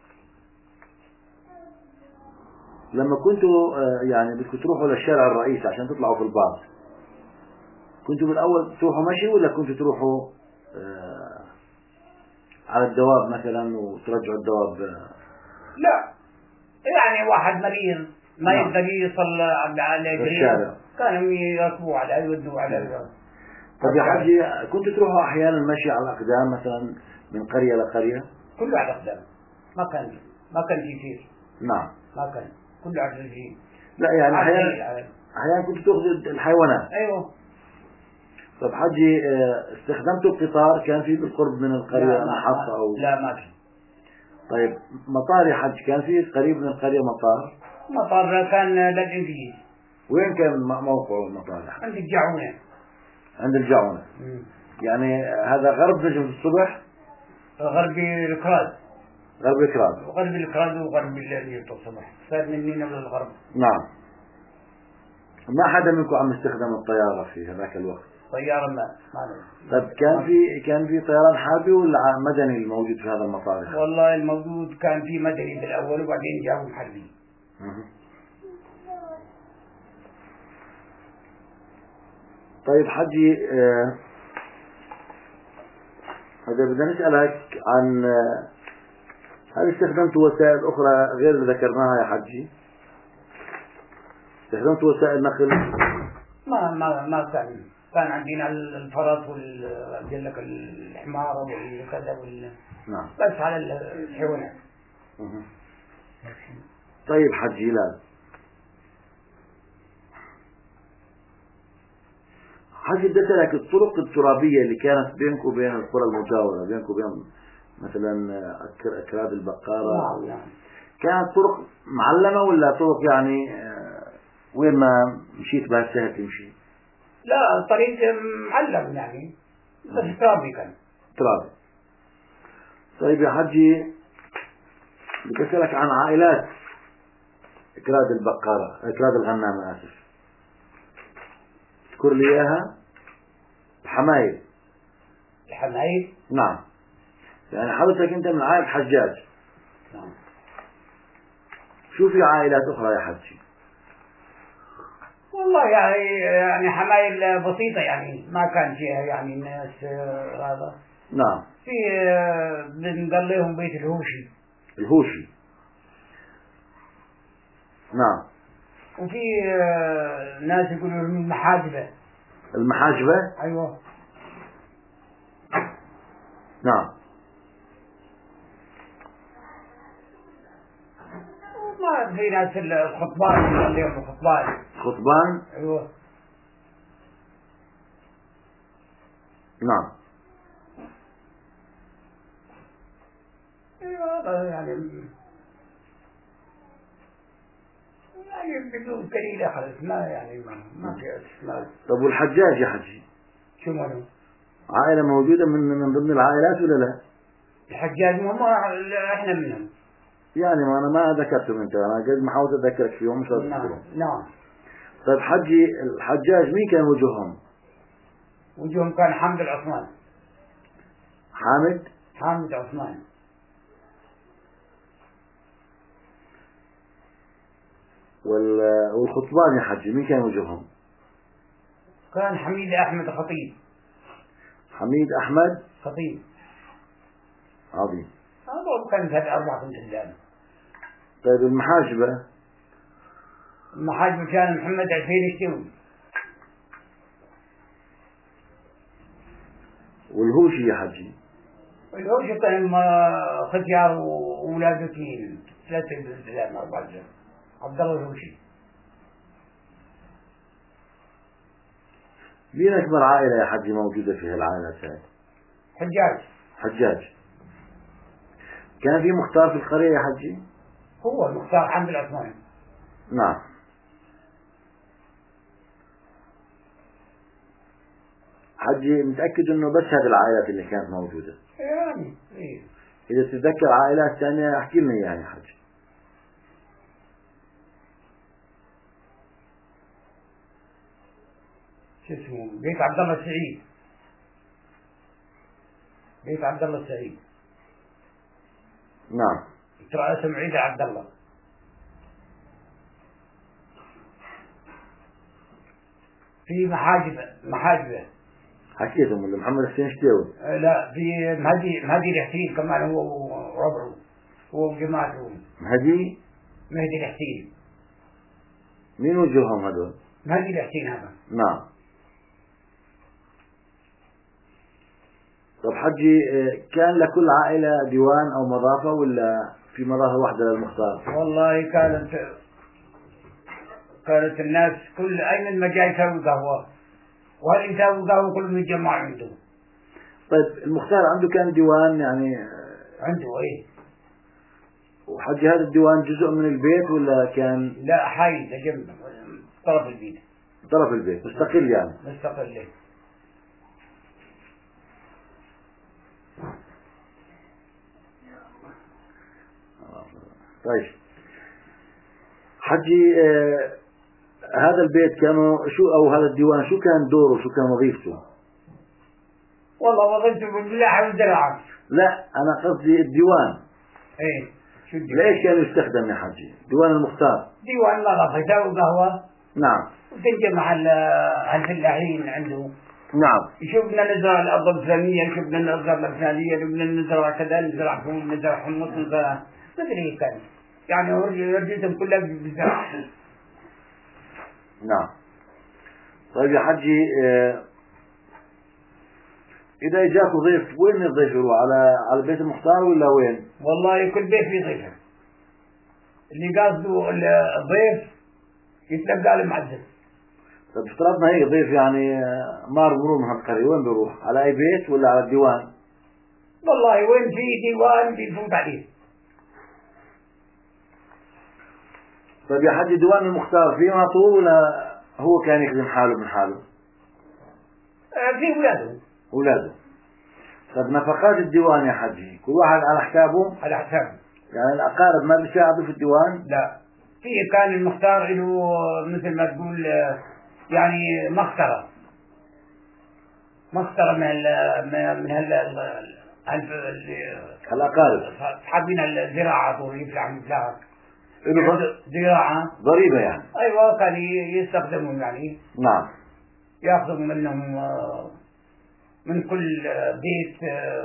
لما كنتوا يعني بدكم تروحوا للشارع الرئيسي عشان تطلعوا في الباص، كنتوا بالأول تروحوا مشي ولا كنتوا تروحوا آه على الدواب مثلا وترجعوا الدواب؟ لا يعني واحد مريض ما يقدر يوصل على الشارع كانوا يركبوا على يودوا على. طيب يا حجي كنتوا تروحوا أحيانا مشي على الأقدام مثلا من قرية لقرية؟ كله على الأقدام، ما كان ما كان في كثير. نعم. ما كان كله على الرجلين. لا يعني أحيانا أحيانا كنت تأخذ الحيوانات. أيوه. طب حجي استخدمتوا القطار كان في بالقرب من القرية محطة أو؟ لا ما في. طيب مطار يا حج كان في قريب من القرية مطار؟ مطار كان للإنجليز. وين كان موقعه المطار؟ عند الجعونة. عند الجعونة. يعني هذا غرب نجم الصبح؟ غربي الكراز. غرب الكراز. غرب الكراز وغرب الليل الصبح. صار من مين من الغرب. نعم. ما حدا منكم عم يستخدم الطيارة في هذاك الوقت؟ طيارة ما ما طيب كان في كان في طيران حربي ولا مدني الموجود في هذا المطار؟ والله الموجود كان في مدني بالأول وبعدين جابوا حربي. طيب حجي آه هذا بدنا نسألك عن آه هل استخدمت وسائل أخرى غير اللي ذكرناها يا حجي؟ استخدمت وسائل نقل؟ ما ما ما كان كان عندنا الفرس وال لك الحمار والكذا وال نعم. بس على الحيوانات. طيب حجي لا حجي بدي أسألك الطرق الترابية اللي كانت بينك وبين القرى المجاورة بينك وبين مثلا أكراد البقارة؟ نعم نعم. كانت طرق معلمة ولا طرق يعني وين ما مشيت بها سهل تمشي؟ لا طريق معلم يعني بس ترابي كان. ترابي. طيب يا حجي بدي أسألك عن عائلات أكراد البقارة أكراد الغنام آسف. اذكر لي إياها. الحمايل. الحمايل؟ نعم. يعني حضرتك أنت من عائلة حجاج. نعم. شو في عائلات أخرى يا حجي؟ والله يعني يعني حمايل بسيطة يعني ما كان فيها يعني الناس هذا. نعم. في بنقول لهم بيت الهوشي. الهوشي. نعم. وفي ناس يقولوا لهم المحاجبة. المحاجبة؟ أيوة. نعم. ما في ناس الخطبان يقول لهم الخطبان. خطبان؟ أيوة. نعم. أيوة يعني يعني بدون قليلة خلص ما يعني ما ما في اسماء. طب والحجاج يا حجي؟ شو ماله؟ عائلة موجودة من من ضمن العائلات ولا لا؟ الحجاج ما ما احنا منهم. يعني ما انا ما ذكرتهم انت انا قد ما حاولت اذكرك فيهم مش راضي نعم نعم. طيب حجي الحجاج مين كان وجوههم؟ وجوههم كان حامد العثمان. حامد؟ حامد عثمان. والخطبان يا حجي مين كان وجوههم؟ كان حميد أحمد خطيب. حميد أحمد خطيب. عظيم. هذول كانت هذه أربعة رجال. طيب المحاجبة؟ المحاجبة كان محمد عفير الشوي. والهوشي يا حجي؟ الهوشي كان ختيار وأولاده اثنين ثلاثة رجال أربعة رجال. عبد الله الهوشي. مين أكبر عائلة يا حجي موجودة في هالعائلات هاي؟ حجاج. حجاج. كان في مختار في القرية يا حجي؟ هو المختار حمد العثماني. نعم. حجي متأكد إنه بس هذه العائلات اللي كانت موجودة؟ يعني إيه. إذا تتذكر عائلات ثانية احكي لنا إياها يا حجي. شو اسمه بيت عبد الله السعيد. بيت عبد الله السعيد. نعم. ترى اسم عيد عبد الله. في محاجبة محاجبة. حكيتهم ولا محمد حسين شتاوي؟ أه لا في مهدي مهدي الحسين كمان هو وربعه هو وجماعته. مهدي؟ مهدي الحسين. مين وجوههم هذول؟ مهدي الحسين هذا. نعم. طب حجي كان لكل عائلة ديوان أو مضافة ولا في مضافة واحدة للمختار؟ والله كانت كانت الناس كل أي من مجال يسوي قهوة، وهل يسوي قهوة كلهم يتجمع عنده. طيب المختار عنده كان ديوان يعني؟ عنده إيه. وحجي هذا الديوان جزء من البيت ولا كان؟ لا، حي لجنب طرف البيت. طرف البيت مستقل يعني؟ مستقل. طيب حجي آه هذا البيت كانوا شو أو هذا الديوان شو كان دوره، شو كان وظيفته؟ والله وظيفته بالملاحة والزراعة. لا أنا قصدي الديوان. إيه شو الديوان؟ ليش كان يستخدم يا حجي؟ ديوان المختار. ديوان مغرفة يسوي قهوة. نعم. وتنجمع الفلاحين عنده. نعم. يشوفنا نزرع الأرض الفلانية، يشوفنا نزرع الفلانية، يشوفنا نزرع كذا، نزرع فول، نزرع حمص، نزرع مدري كان يعني ورجتهم كلها بالزراعة. نعم. طيب يا حجي آه إذا إجاك ضيف وين الضيف يروح؟ على على بيت المختار ولا وين؟ والله كل بيت فيه ضيفه. اللي قصده الضيف يتلقى المعزز. طيب افترضنا هيك ضيف يعني مار مرور من هالقرية، وين بيروح؟ على أي بيت ولا على الديوان؟ والله وين في ديوان بيفوت عليه. طيب يا حجي ديوان المختار فيه مطور ولا هو كان يخدم حاله من حاله؟ آه في ولاده. أولاده. طيب نفقات الديوان يا حجي كل واحد على حسابه؟ على حسابه. يعني الأقارب ما بيساعدوا في الديوان؟ لا، في كان المختار له مثل ما تقول يعني مخسرة مخسرة من ال من هال الأقارب حابين الزراعة ويفلح يفلح له زراعة ضريبة يعني. أيوة كان يستخدمهم يعني. نعم. يأخذوا منهم من كل بيت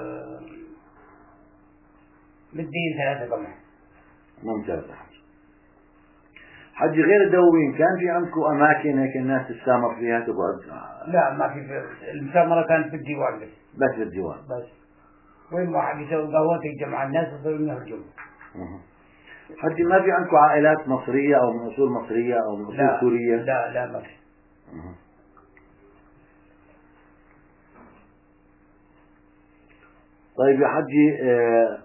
مدين ثلاثة قمح. ممتاز يا حجي. حجي غير الدواوين كان في عندكم أماكن هيك الناس تسامر فيها تقعد؟ لا ما في، المسامرة كانت في الديوان بس. بس في الديوان بس وين واحد يسوي قهوة يجمع الناس ويصيروا يهرجوا. حجي ما في عندكم عائلات مصرية أو من أصول مصرية أو من أصول لا سورية؟ لا لا ما في. طيب يا حجي آه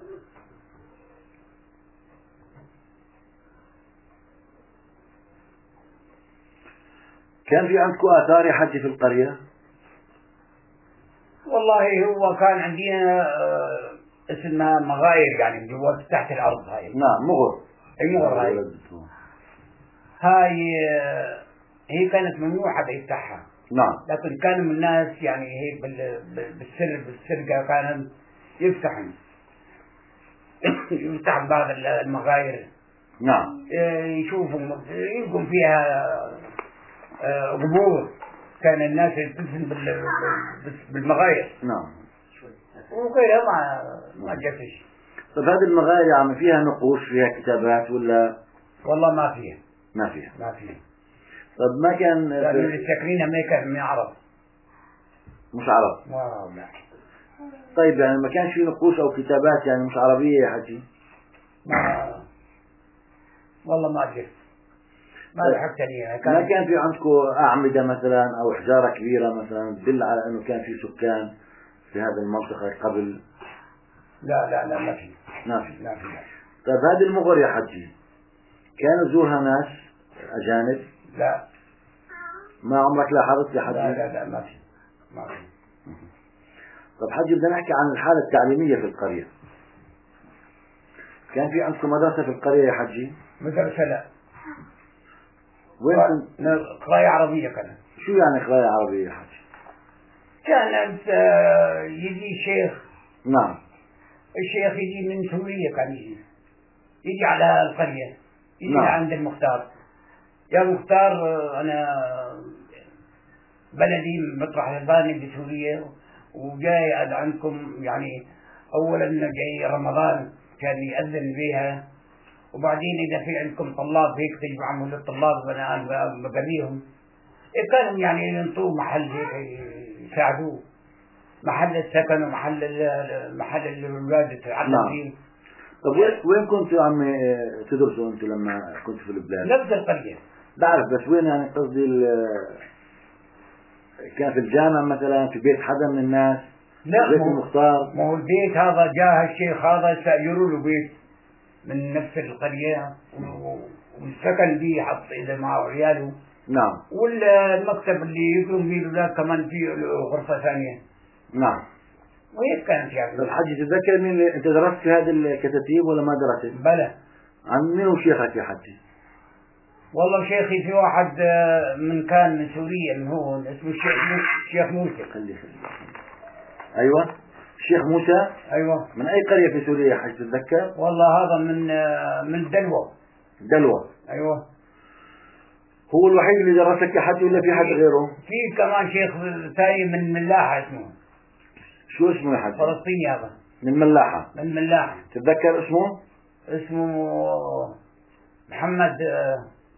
كان في عندكم آثار يا حجي في القرية؟ والله هو كان عندنا آه اسمها مغاير يعني جوا تحت الأرض هاي. نعم مغر. أي مغر هاي. هاي آه هي كانت ممنوع حدا يفتحها. نعم. لكن كانوا من الناس يعني هيك بالسر بالسرقة كانوا يفتحون يفتح بعض المغاير. نعم. يشوفوا يلقوا فيها قبور، كان الناس تدفن بالمغاير. نعم. وغيرها ما ما جاتش. طيب هذه المغاير يعني فيها نقوش فيها كتابات ولا؟ والله ما فيها. ما فيها. ما فيها. طيب ما كان لأن اللي ساكنين ما كان من عرب. مش عرب. واو لا. طيب يعني ما كانش في نقوش أو كتابات يعني مش عربية يا حجي؟ ما والله ما أدري. ما لحقت عليها. كان ما كان في عندكم أعمدة مثلا أو حجارة كبيرة مثلا تدل على أنه كان في سكان في هذه المنطقة قبل؟ لا لا لا ما في. ما في. لا في. طيب هذه المغر يا حجي كانوا يزورها ناس أجانب؟ لا. ما عمرك لاحظت يا حجي؟ لا لا لا ما في. ما في. طب حجي بدنا نحكي عن الحالة التعليمية في القرية. كان في عندكم مدرسة في القرية يا حجي؟ مدرسة لا. وين كنت؟ قراية عربية كانت. شو يعني قراية عربية يا حجي؟ كانت يجي شيخ. نعم. الشيخ يجي من سوريا، كان يجي يجي على القرية، يجي نعم. عند المختار. يا مختار أنا بلدي مطرح الباني بسوريا وجاي عندكم، يعني أولا جاي رمضان كان يأذن بها، وبعدين إذا في عندكم طلاب هيك تجمعوا للطلاب وأنا بقريهم. كانوا يعني ينطوا محل هيك يساعدوه. محل السكن ومحل ال- محل الولاد تتعلم نعم. فيه. طب وين وين كنتوا يا عمي تدرسوا انتوا لما كنتوا في البلاد؟ نفس القرية. بعرف بس وين يعني قصدي ال- كان في الجامعة مثلا في بيت حدا من الناس؟ لا بيت ما هو- المختار؟ ما هو البيت هذا جاه الشيخ هذا استأجروا له بيت من نفس القرية و- والسكن دي حط إذا معه عياله. نعم. والمكتب اللي يقوم فيه الأولاد كمان فيه غرفة ثانية. نعم. وهيك كانت يعني. طب حجي تتذكر مين اللي انت درست في هذه الكتاتيب ولا ما درست؟ بلى. عن مين هو شيخك يا حجي؟ والله شيخي في واحد آه، من كان من سوريا من هون اسمه الشيخ مو- الشيخ موسى. خلي خلي. ايوه الشيخ موسى. ايوه. من اي قرية في سوريا يا حجي تتذكر؟ والله هذا من آه، من دلوة. دلوة. ايوه. هو الوحيد اللي درسك يا حجي ولا في حد غيره؟ في كمان شيخ ثاني من ملاحة اسمه. شو اسمه يا حجي؟ فلسطيني هذا. من ملاحة. من ملاحة. تتذكر اسمه؟ اسمه محمد آه،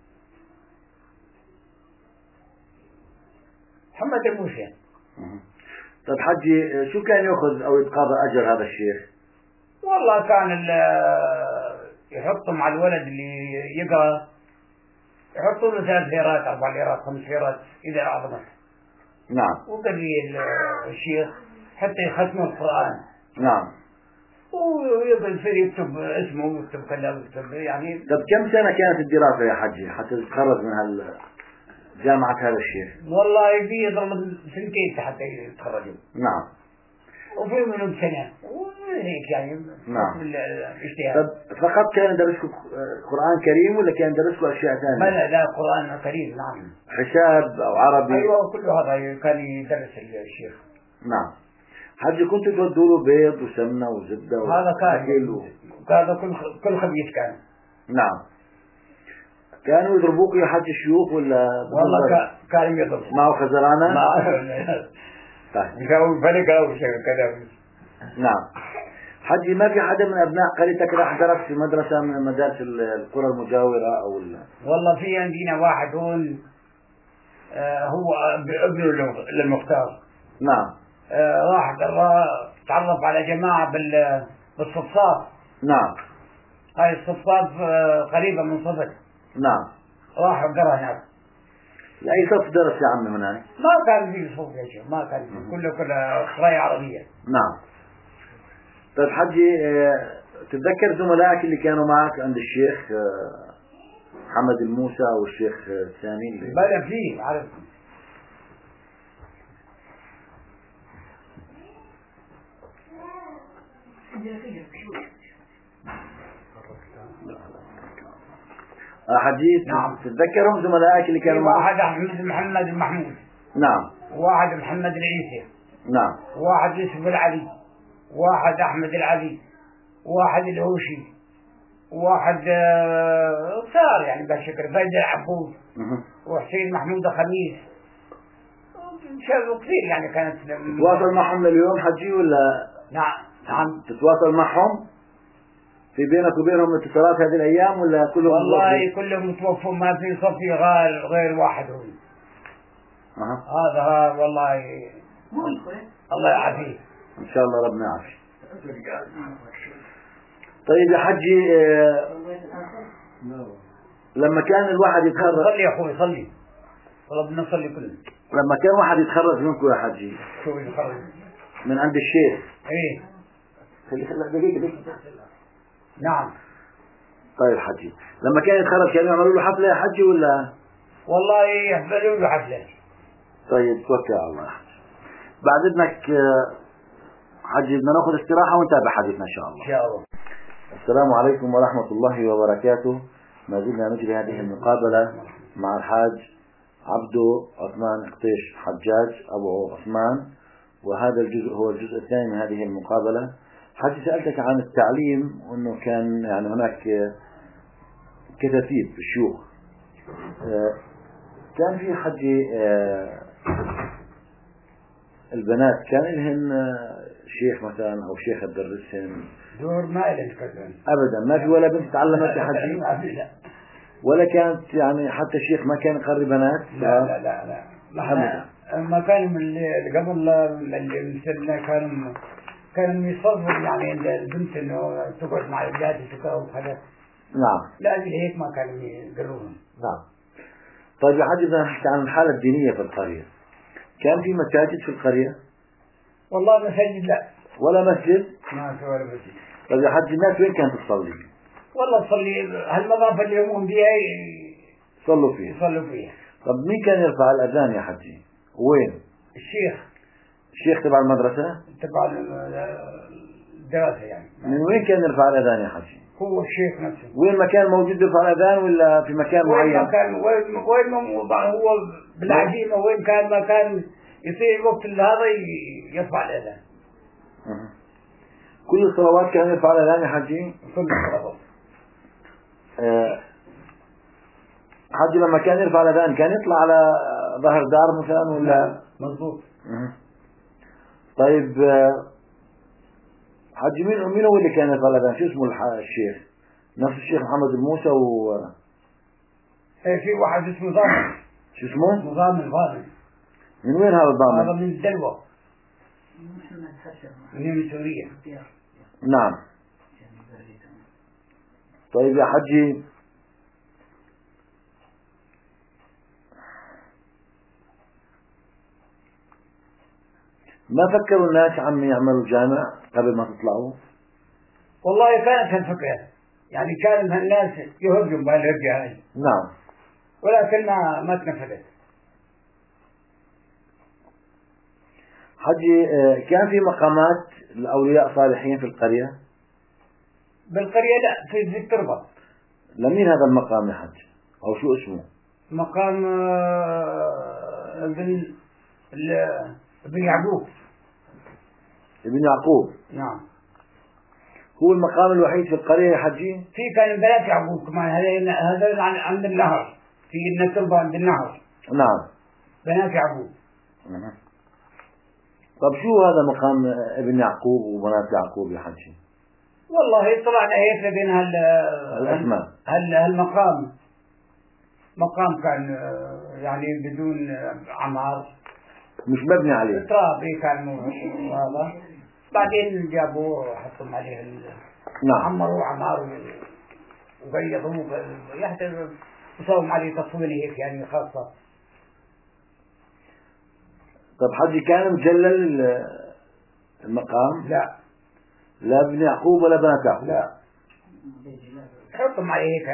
محمد الموسى. مه. طب حجي شو كان ياخذ او يتقاضى اجر هذا الشيخ؟ والله كان ال- آه، يحطوا مع الولد اللي يقرأ يحطوا له ثلاث ليرات أربع ليرات خمس ليرات إذا أعظمت. نعم. وقال الشيخ حتى يختموا القرآن. نعم. ويقدر يصير يكتب اسمه ويكتب كذا ويكتب يعني. طب كم سنة كانت الدراسة يا حجي حتى تتخرج من هال جامعة هذا الشيخ؟ والله في يضل سنتين حتى يتخرجوا. نعم. وفي منهم سنة وهيك يعني. نعم. الاجتهاد. طب فقط كان يدرسكم قرآن كريم ولا كان يدرسكم أشياء ثانية؟ بلى لا قرآن كريم نعم. حساب أو عربي؟ أيوة كل هذا كان يدرس الشيخ. نعم. حجي كنت تودوا له بيض وسمنة وزبدة و... هذا كان و... هذا كل كل خبيث كان. نعم. كانوا يضربوك يا حج الشيوخ ولا؟ والله كان كان يضرب. معه خزرانة؟ ما طيب. يسوي فرقة أو شيء كذا. نعم. حجي ما في حدا من أبناء قريتك راح درس في مدرسة من مدارس القرى المجاورة أو ال... والله في عندنا واحد هون آه هو ابنه للمختار. نعم. آه راح تعرف على جماعة بال بالصفصاف. نعم. هاي الصفصاف آه قريبة من صفد. نعم. راح وقرا هناك. لأي صف درس يا عمي هناك؟ ما كان في صف يا شيخ ما كان في كله كله قراية عربية. نعم. طيب حجي اه تتذكر زملائك اللي كانوا معك عند الشيخ اه محمد الموسى والشيخ الثاني اللي بلا فيه عارف. حجي نعم. تتذكرهم زملائك اللي كانوا معك؟ واحد أحمد محمد المحمود. نعم. واحد محمد العيسى. نعم. واحد يوسف العلي. واحد أحمد العلي. واحد الهوشي. واحد صار يعني بهالشكل فايد العبود. وحسين محمود خميس. شغل كثير يعني كانت. تتواصل معهم لليوم حجي ولا؟ نعم نعم. تتواصل معهم؟ في بينك وبينهم اتصالات هذه الأيام ولا كلهم؟ والله كلهم توفوا ما في صفي غير غير واحد هو. أه. هذا والله الله يعافيه. إن شاء الله ربنا يعافيه. طيب يا حجي اه لما كان الواحد يتخرج. صلي يا أخوي صلي. والله بدنا نصلي كلنا. لما كان واحد يتخرج منكم يا حجي. شو يتخرج؟ من عند الشيخ. إيه. خلي خلي دقيقة دقيقة. نعم. طيب حجي لما كان يتخرج كانوا يعملوا له حفلة يا حجي ولا؟ والله يحفلوا له حفلة. طيب توكل على الله يا حجي. بعد إذنك حجي بدنا ناخذ استراحة ونتابع حديثنا إن شاء الله. إن شاء الله. السلام عليكم ورحمة الله وبركاته. ما زلنا نجري هذه المقابلة مع الحاج عبدو عثمان قطيش حجاج أبو عثمان، وهذا الجزء هو الجزء الثاني من هذه المقابلة. حجي سألتك عن التعليم وأنه كان يعني هناك كتاتيب الشيوخ. كان في حجي البنات كان لهن شيخ مثلا أو شيخ تدرسهن؟ دور ما إلك أبدا ما في ولا بنت تعلمت يا حجي؟ ولا كانت يعني حتى الشيخ ما كان يقري بنات؟ لا لا لا لا. لا ما كانوا اللي قبل اللي مثلنا كانوا كانوا يصرفوا يعني البنت انه تقعد مع الاولاد وكذا. نعم. لا هيك ما كانوا يقررون. نعم. طيب يا حاج إذا نحكي عن الحالة الدينية في القرية، كان في مساجد في القرية؟ والله مساجد لا. ولا مسجد؟ ما في ولا مسجد. طيب يا حج الناس وين كانت تصلي؟ والله تصلي هالمضافة اللي يقومون بها يصلوا فيها. يصلوا فيها. طب مين كان يرفع الأذان يا حجي؟ وين؟ الشيخ. الشيخ تبع المدرسة؟ تبع الدراسة يعني. من وين كان يرفع الأذان يا حجي؟ هو الشيخ نفسه. وين ما كان موجود يرفع الأذان ولا في مكان وين معين؟ ما كان وين وين ما هو بالعزيمة وين كان ما كان يصير الوقت اللي هذا يرفع الأذان. كل الصلوات كان يرفع الأذان يا حجي؟ كل الصلوات. أه حجي لما كان يرفع الأذان كان يطلع على ظهر دار مثلا ولا؟ مضبوط. طيب حجي مين مين هو اللي كان يرفع الأذان؟ شو اسمه الشيخ؟ نفس الشيخ محمد الموسى و ايه في واحد اسمه ضامن. شو اسمه؟ ضامن ضامن. من وين هذا الضامن؟ هذا من الدلوة. من سوريا. نعم. طيب يا حجي ما فكروا الناس عم يعملوا جامع قبل ما تطلعوا؟ والله كانت هالفكرة يعني كان الناس يهجم بهالهجة هاي. نعم. ولكن ما ما تنفذت. حجي كان في مقامات الأولياء صالحين في القرية؟ بالقرية لا في ذي التربة. لمين هذا المقام يا حج؟ أو شو اسمه؟ مقام ابن ابن يعقوب. ابن يعقوب. نعم. هو المقام الوحيد في القرية يا حجي؟ في كان بنات يعقوب كمان هذا هذا عند النهر في التربة عند النهر. نعم. بنات يعقوب. طب شو هذا مقام ابن يعقوب وبنات يعقوب يا حجي؟ والله طلعنا هيك بين هال الأسماء. هال هالمقام مقام كان يعني بدون عمار مش مبني عليه. تراب كان هذا بعدين جابوه حطوا عليه نعم. عمروا عمار وبيضوه يحتاج وسووا عليه تصوير هيك يعني خاصة. طب حجي كان مجلل المقام؟ لا. لا ابن يعقوب ولا بنات يعقوب؟ لا. حطوا عليه هيك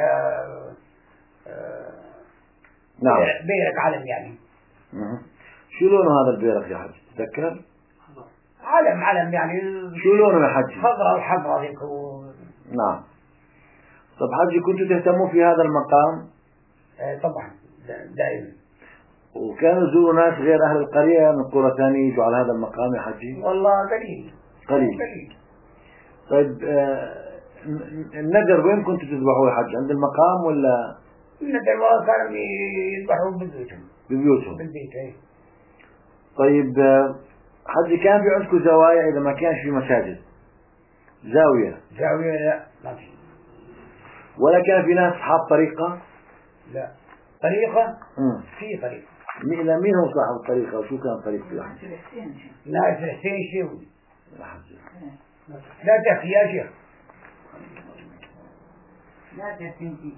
نعم. بيرك علم يعني. مه. شو لونه هذا البيرك يا حج؟ تذكر؟ علم علم يعني. شو لونه يا حج؟ خضراء وحمراء هيك و... نعم. طب حجي كنتوا تهتموا في هذا المقام؟ ايه طبعا دائما. وكانوا يزوروا ناس غير أهل القرية من قرى ثانية يجوا على هذا المقام يا حجي؟ والله قليل. قليل. قليل. طيب آه النذر وين كنتوا تذبحوه يا حج؟ عند المقام ولا؟ النذر كانوا يذبحوه ببيوتهم. ببيوتهم. بالبيت ايه. طيب آه حجي كان في عندكم زوايا إذا ما كانش في مساجد؟ زاوية. زاوية لا ما في. ولا كان في ناس أصحاب طريقة؟ لا. طريقة؟ امم في طريقة. مين مين هو صاحب الطريقة وشو كان طريقته يا حجي؟ نايف الحسين شوي. يا حجي. لا تحكي يا شيخ. لا تحكي.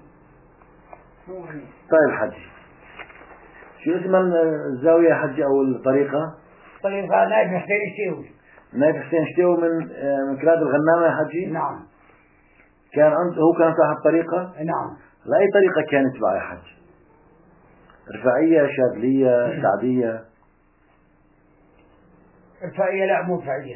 طيب حجي شو اسم الزاوية يا حجي أو الطريقة؟ طريقة نايف حسين شوي. نايف حسين شتيو من من كلاد الغنامة يا حجي؟ نعم. كان عنده هو كان صاحب طريقة؟ نعم. لأي طريقة كان يتبع يا حج؟ رفاعية، شاذلية، سعدية؟ رفاعية لا مو رفاعية.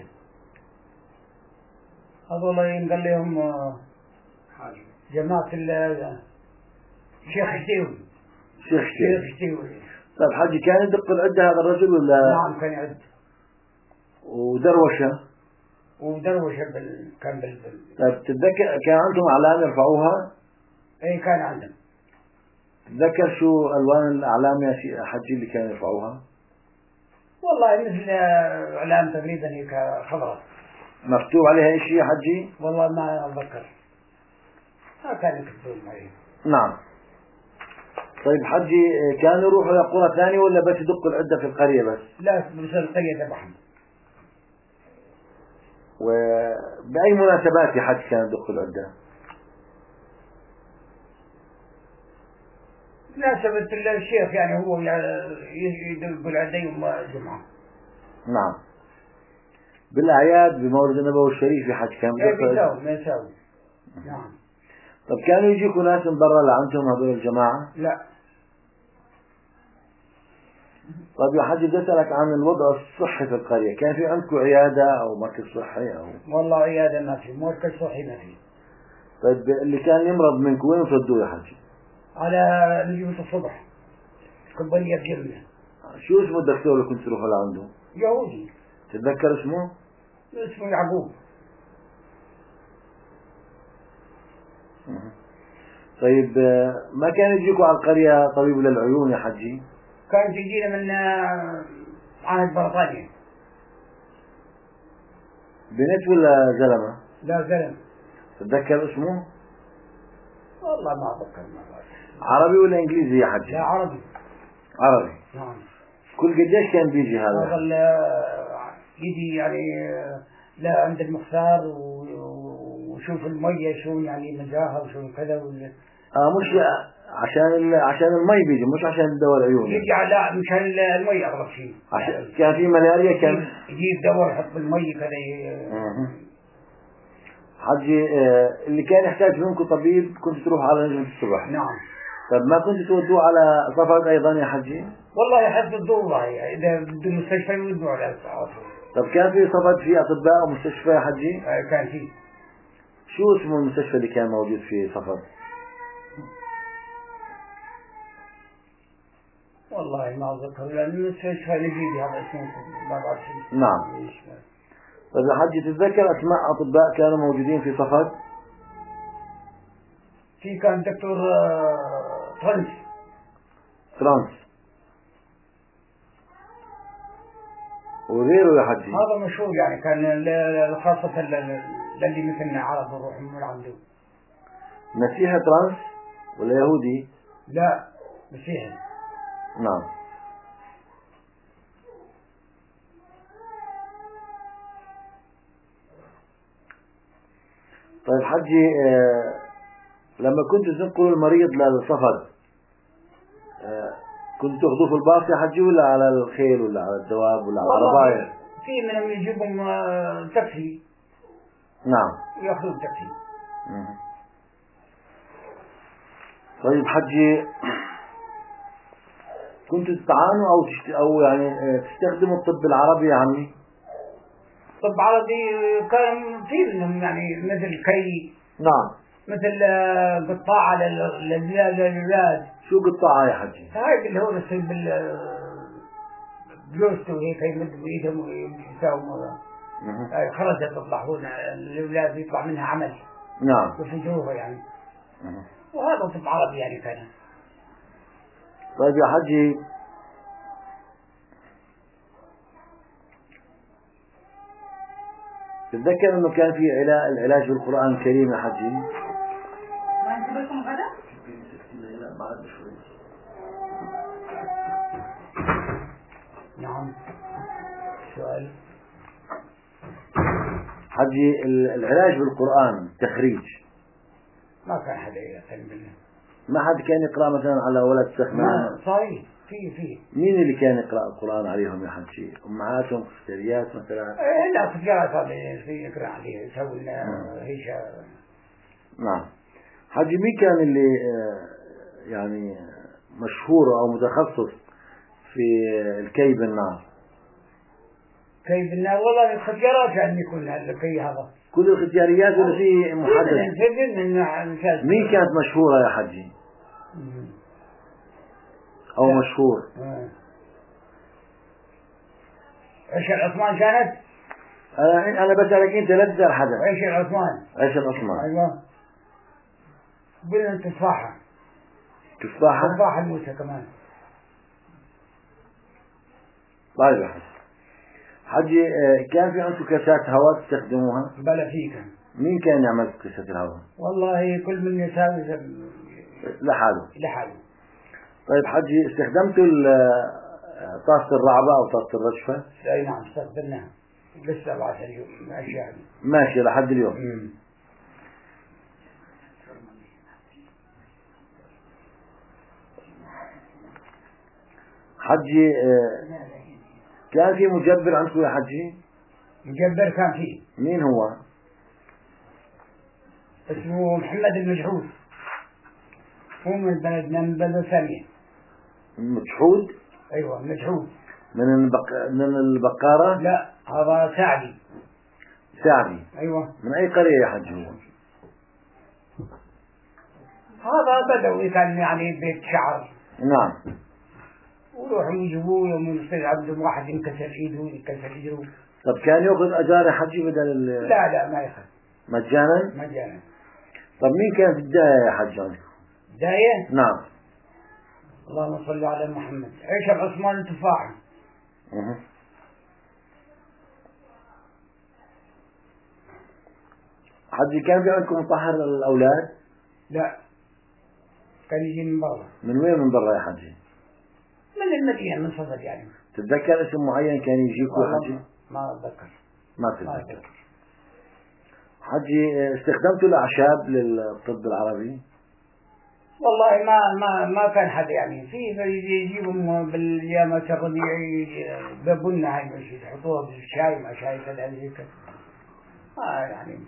هذول ينقل لهم جماعة الشيخ شتيوي. شيخ شتيوي. شيخ شتيوي. طيب حجي كان يدق العدة هذا الرجل ولا؟ نعم كان يعد. ودروشة؟ ودروشة بال... كان بال... طيب تتذكر كان عندهم أعلام يرفعوها؟ ايه كان عندهم. تتذكر شو ألوان الأعلام يا حجي اللي كانوا يرفعوها؟ والله مثل أعلام تقريبا هيك خضراء. مكتوب عليها أي شيء يا حجي؟ والله ما أتذكر. ما كان يكتبون عليه. نعم. طيب حجي كانوا يروحوا إلى قرى ثانية ولا بس يدقوا العدة في القرية بس؟ لا بس القرية تبعهم. وبأي مناسبات يا حج كانوا يدقوا العدة؟ مناسبة الشيخ يعني هو يدق العدة يوم الجمعة. نعم. بالأعياد بمولد النبوي الشريف يا حج كانوا يدقوا العدة؟ ما يساوي. نعم. طب كانوا يجيكوا ناس من برا لعندهم هذول الجماعة؟ لا. طيب يا حج بدي أسألك عن الوضع الصحي في القرية، كان في عندكم عيادة أو مركز صحي أو؟ والله عيادة ما في، مركز صحي ما في. طيب اللي كان يمرض منكم وين تصدوه يا حج؟ على نجمة الصبح قبلية بجبلة. شو اسمه الدكتور اللي كنت تروحوا لعنده؟ يهودي. تتذكر اسمه؟ اسمه يعقوب. طيب ما كان يجيكوا على القرية طبيب للعيون يا حجي؟ كان تجينا من عهد بريطانيا. بنت ولا زلمة؟ لا زلمة. تتذكر اسمه؟ والله ما أتذكر. عربي ولا إنجليزي يا حجي؟ لا عربي. عربي. نعم. كل قديش كان بيجي هذا؟ هذا يجي يعني لا عند المختار وشوف المية شو يعني مزاها وشو كذا ولا. اه مش عشان عشان المي بيجي مش عشان دواء العيون. يجي على مشان المي أغلب شيء. عشان كان في ملاريا كان يجيب دواء يحط بالمي كذا. حجي آه اللي كان يحتاج منكم طبيب كنت تروح على نجمة الصبح. نعم. طب ما كنت تودوه على صفد أيضا يا حجي؟ والله حسب الضوء إذا بده مستشفى يودوه على الصفد. طب كان في صفد في أطباء ومستشفى يا حجي؟ آه كان في. شو اسمه المستشفى اللي كان موجود في صفد؟ والله ما أتذكر لأن المستشفى نجيب هذا اسمه ما بعرف شيء. نعم. طيب يا حجي تتذكر أسماء أطباء كانوا موجودين في صفد؟ في كان دكتور ترانس. ترانس. وغيره يا حجي؟ هذا مشهور يعني كان خاصة للي مثلنا عرب نروح من عنده. مسيحي ترانس ولا يهودي؟ لا مسيحي. نعم. طيب حجي آه لما كنت تنقلوا المريض للصفد آه كنت تاخذوه في الباص يا حجي ولا على الخيل ولا على الدواب ولا على العرباية؟ في منهم يجيبهم تاكسي. نعم. ياخذون تاكسي. طيب حجي كنتوا تتعانوا او تشت... او يعني تستخدموا الطب العربي يا عمي؟ الطب العربي كان في منهم يعني مثل كي. نعم. مثل قطاعة للولاد. شو قطاعة يا حجي؟ هاي اللي هو يصير بال بلوزته وهيك يمد بإيدهم ويساووا مرة. هاي خرجت تطلع هنا الولاد يطلع منها عمل. نعم. يفجروها يعني. وهذا طب عربي يعني كان. طيب يا حجي تتذكر انه كان في علاج العلاج بالقرآن الكريم يا حجي؟ ما انت بكم غدا؟ لا بعد شوي. نعم. سؤال. حجي العلاج بالقرآن تخريج ما كان حدا يعلم بالله. ما حد كان يقرأ مثلا على ولد سخنان؟ صحيح في في. مين اللي كان يقرأ القرآن عليهم يا حجي؟ أمهاتهم فتريات مثلا؟ إيه لا فتريات هذا في يقرأ عليه يسوي لنا هيشة. نعم. حجي مين كان اللي يعني مشهور أو متخصص في الكي بالنار؟ كي بالنار والله الختيارات يعني يكون الكي هذا. كل الختياريات ولا في محدد؟ مين كانت مشهورة يا حجي؟ أو مشهور؟ عيش العثمان كانت؟ أنا أنا بسألك أنت لا تسأل حدا. عيش العثمان. عيش العثمان. أيوة. بلنا تفاحة. تفاحة؟ تفاحة موسى كمان. طيب يا حجي. حجي كان في عندكم كاسات هواء تستخدموها؟ بلا في كان. مين كان يعمل كاسات الهواء؟ والله كل من يساوي لحاله. لحاله. طيب حجي، استخدمتوا طاسة الرعبة أو طاسة الرشفة؟ أي نعم استخدمناها لسه بعد اليوم ماشي يعني. ماشي لحد اليوم. مم. حجي كان في مجبر عندكم يا حجي؟ مجبر كان فيه. مين هو؟ اسمه محمد المجحود، هو من بلدنا من بلد ثانية. مجحود؟ أيوة مجحود. من البق... من البقارة؟ لا هذا سعدي. سعدي. أيوة. من أي قرية يا حجي هو؟ هذا بدوي كان يعني بيت شعر. نعم. وروحوا يجيبوه يوم يصير عندهم واحد ينكسر ايده ينكسر ايده. طب كان ياخذ اجار يا حجي بدل ال... لا لا ما ياخذ. مجانا؟ مجانا. طب مين كانت الداية يا حجي عندكم؟ داية؟ نعم. اللهم صل على محمد. عيش عثمان التفاحي. اها. حجي كان في عندكم مطهر للاولاد؟ لا كان يجي من برا. من وين من برا يا حجي؟ من المدينة من صدد يعني. تتذكر اسم معين كان يجيكم يا حجي؟ ما أتذكر. ما تتذكر. حجي استخدمتوا الأعشاب للطب العربي؟ والله ما ما ما كان حد يعني في يجيبهم بالأيام الربيعي ببنة هاي مش يحطوها بالشاي مع شاي كذا زي كذا. ما يعني.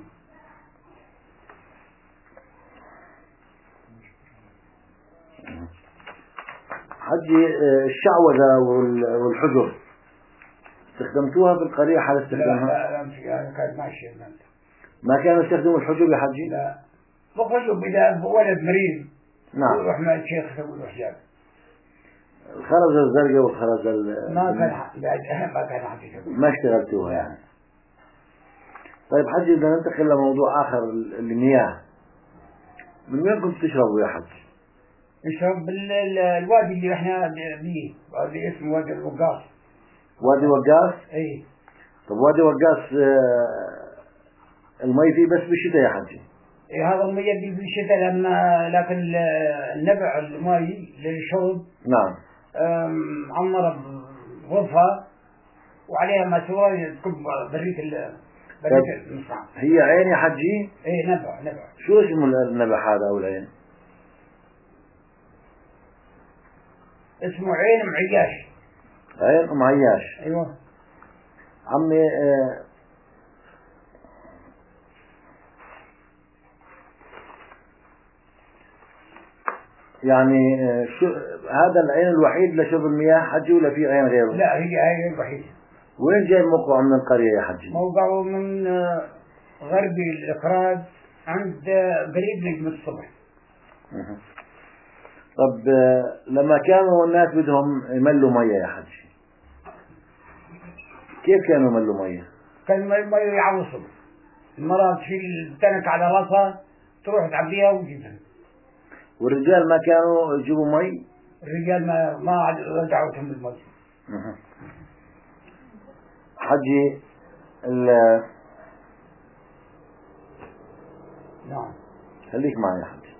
حجي الشعوذة والحجر استخدمتوها في القرية حال استخدامها؟ لا لا لا كان ماشي. ما كانوا يستخدموا الحجر يا حجي؟ لا بخرجوا إذا ولد مريض. نعم. يروح مع الشيخ يسوي له حجاب. الخرزة الزرقاء والخرزة ال ما كان بعد ما كان حد يسوي. ما اشتغلتوها يعني. طيب حجي بدنا ننتقل لموضوع آخر، المياه. من وين كنت تشربوا يا حجي؟ نشرب بالوادي اللي احنا بيه، وادي اسمه وادي الوقاص. وادي وقاص؟ اي. طب وادي وقاص المي فيه بس بالشتاء يا حجي؟ اي هذا المي دي بالشتاء لما لكن النبع المي للشرب. نعم. عمر بغرفة وعليها ماسورة تكب بريك بريك المصنع. هي عين يا حجي؟ اي نبع نبع. شو اسمه النبع هذا او العين؟ اسمه عين ام عياش. عين ام عياش. ايوه. عمي آه يعني آه شو هذا العين الوحيد لشرب المياه حجي ولا في عين غيره؟ لا هي هي الوحيدة. وين جاي موقعه من القرية يا حجي؟ موقعه من غربي الإخراج عند قريب نجم الصبح. طب لما كانوا الناس بدهم يملوا مية يا حجي كيف كانوا يملوا مية؟ كان المية يعوصوا، المرأة تشيل التنك على راسها تروح تعبيها وتجيبها. والرجال ما كانوا يجيبوا مي؟ الرجال ما ما رجعوتهم بالمي. حجي ال نعم. خليك معي يا حجي.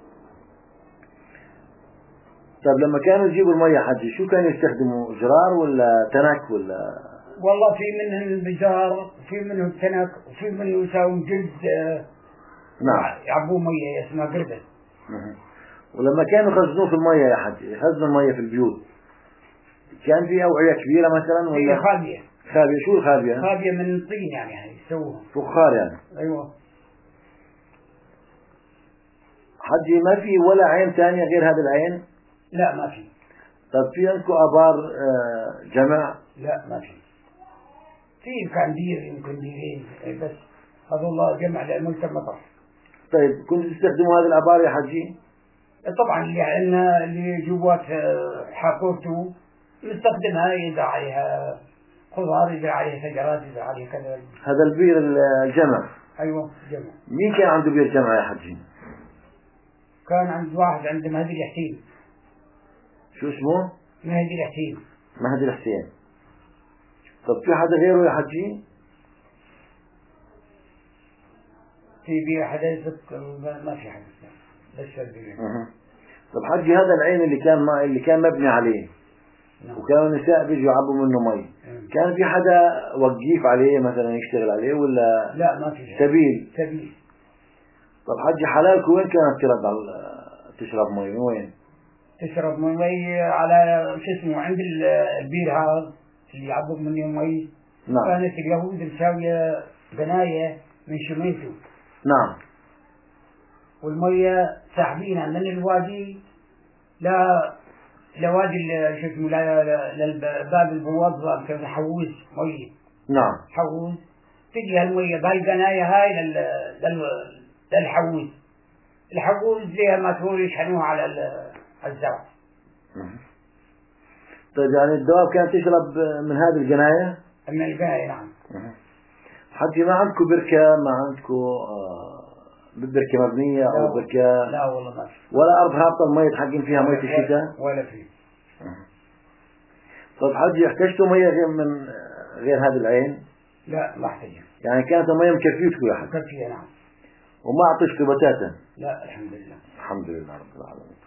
طيب لما كانوا يجيبوا المي يا حجي شو كانوا يستخدموا، جرار ولا تنك ولا؟ والله في منهم البجار وفي منهم التنك وفي منهم يساوون جلد. نعم. يعبوا مية اسمها قردة. ولما كانوا يخزنوه في المية يا حجي، يخزنوا المية في البيوت، كان في أوعية كبيرة مثلا ولا؟ في خابية. خابية. شو الخابية؟ خابية من طين يعني هاي يسووها. فخار يعني. أيوة. حجي ما في ولا عين ثانية غير هذا العين؟ لا ما في. طب في عندكم آبار جمع؟ لا ما في. في كان دير يمكن ديرين بس هذا الله جمع لأنه مطر. طيب كنت تستخدموا هذه الآبار يا حجي؟ طبعا اللي عندنا اللي جوات حقورته نستخدمها إذا عليها خضار، إذا عليها شجرات، إذا عليها كذا. هذا البير الجمع؟ أيوة جمع. مين كان عنده بير جمع يا حجي؟ كان عند واحد عنده مهدي الحسين. شو اسمه؟ مهدي الحسين. مهدي الحسين. طب في حدا غيره يا حجي؟ في بير حدا يذكر ما في حدا بس البير. أه. طب حجي هذا العين اللي كان ما اللي كان مبني عليه نعم. وكانوا النساء بيجوا يعبوا منه مي، مم. كان في حدا وقيف عليه مثلا يشتغل عليه ولا لا ما في سبيل؟ سبيل. طب حجي حلالك وين كانت ترد على تشرب مي؟ من وين؟ تشرب مي على شو اسمه عند ال- البير هذا اللي يعبوا منه مي. نعم. كانت اليهود مساوية بناية من شميته، نعم. والمية ساحبينها من الوادي لا لوادي ال- شو اسمه لا- لا- للباب البواب كان حوز مية. نعم. حوز تجي هالمية بهالقناية هاي لل لل- للحوز. الحوز زي ما تقول يشحنوها على ال- الزرع. طيب يعني الدواب كانت تشرب من هذه القناية؟ من القناية نعم. حجي ما عندكم بركة؟ ما عندكم آه بركة مبنية أو بركة؟ لا والله ما في. ولا أرض هابطة المية تحقن فيها مية الشتاء؟ ولا في. طيب حجي احتجتوا مية غير من غير هذه العين؟ لا ما احتاجها. يعني كانت المية مكفيتكم يا حجي؟ مكفية نعم. وما عطشتوا بتاتا؟ لا الحمد لله. الحمد لله رب العالمين.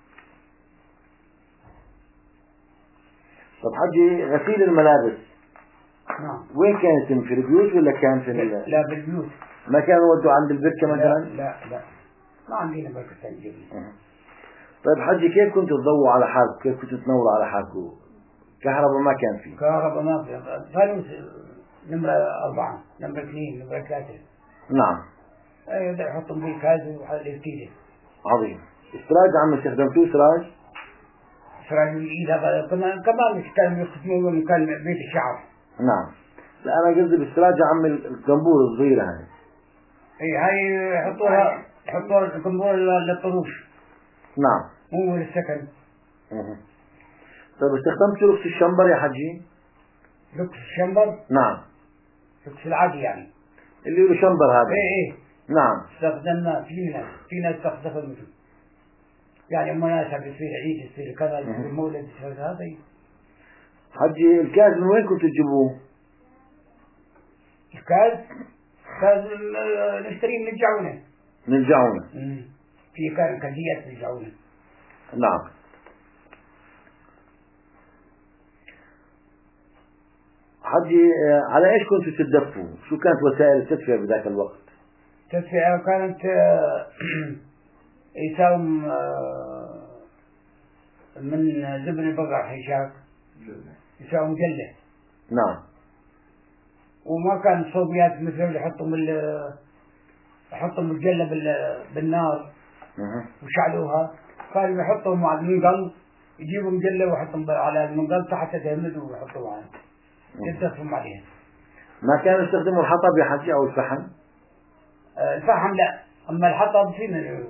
طب حجي غسيل الملابس نعم. وين كان يتم؟ في البيوت ولا كان في ال... لا بالبيوت. ما كانوا يودوا عند البركة مثلا؟ لا لا, لا. ما عندنا بركة ثانية. طيب حجي كيف كنتوا تضووا على حالكم؟ كيف كنتوا تنوروا على حالكم؟ كهرباء ما كان فيه؟ كهرباء ما في. فانوس نمرة أربعة، نمرة اثنين، نمرة ثلاثة. نعم. أيوة يحطهم بالكاز وهذا الكيلة. عظيم. السراج عم استخدمتوه سراج؟ سراج الإيد هذا كمان كمان كان يخدموه من كان بيت الشعر. نعم. لا أنا قصدي بالسراج عم القنبور الصغيرة هاي. اي هاي يحطوها يحطوها القنبور للطروش. نعم. مو للسكن. اها. طيب استخدمتوا لوكس الشمبر يا حجي؟ لوكس الشمبر؟ نعم. لوكس العادي يعني. اللي له شمبر هذا. ايه ايه. نعم. استخدمنا في ناس في ناس تستخدمه يعني مناسبة يصير عيد يصير كذا يصير مولد يصير هذا. حجي الكاز من وين كنتوا تجيبوه؟ الكاز كاز نشتريه من الجعونة. من الجعونة. في كان كازيات من الجعونة. نعم. حجي على ايش كنتوا تتدفوا؟ شو كانت وسائل التدفئة بذاك الوقت؟ التدفئة كانت يساوم من زبن البقر حشاك يساوم جلة. نعم. وما كان صوبيات مثل اللي يحطهم يحطهم الجلة بالنار وشعلوها. كانوا يحطهم على المنقل يجيبوا مجلة ويحطهم على المنقل تحت تهمدوا ويحطوا عليه يدفهم عليها. ما كانوا يستخدموا الحطب يا حجي أو الفحم؟ الفحم لا، أما الحطب فينا.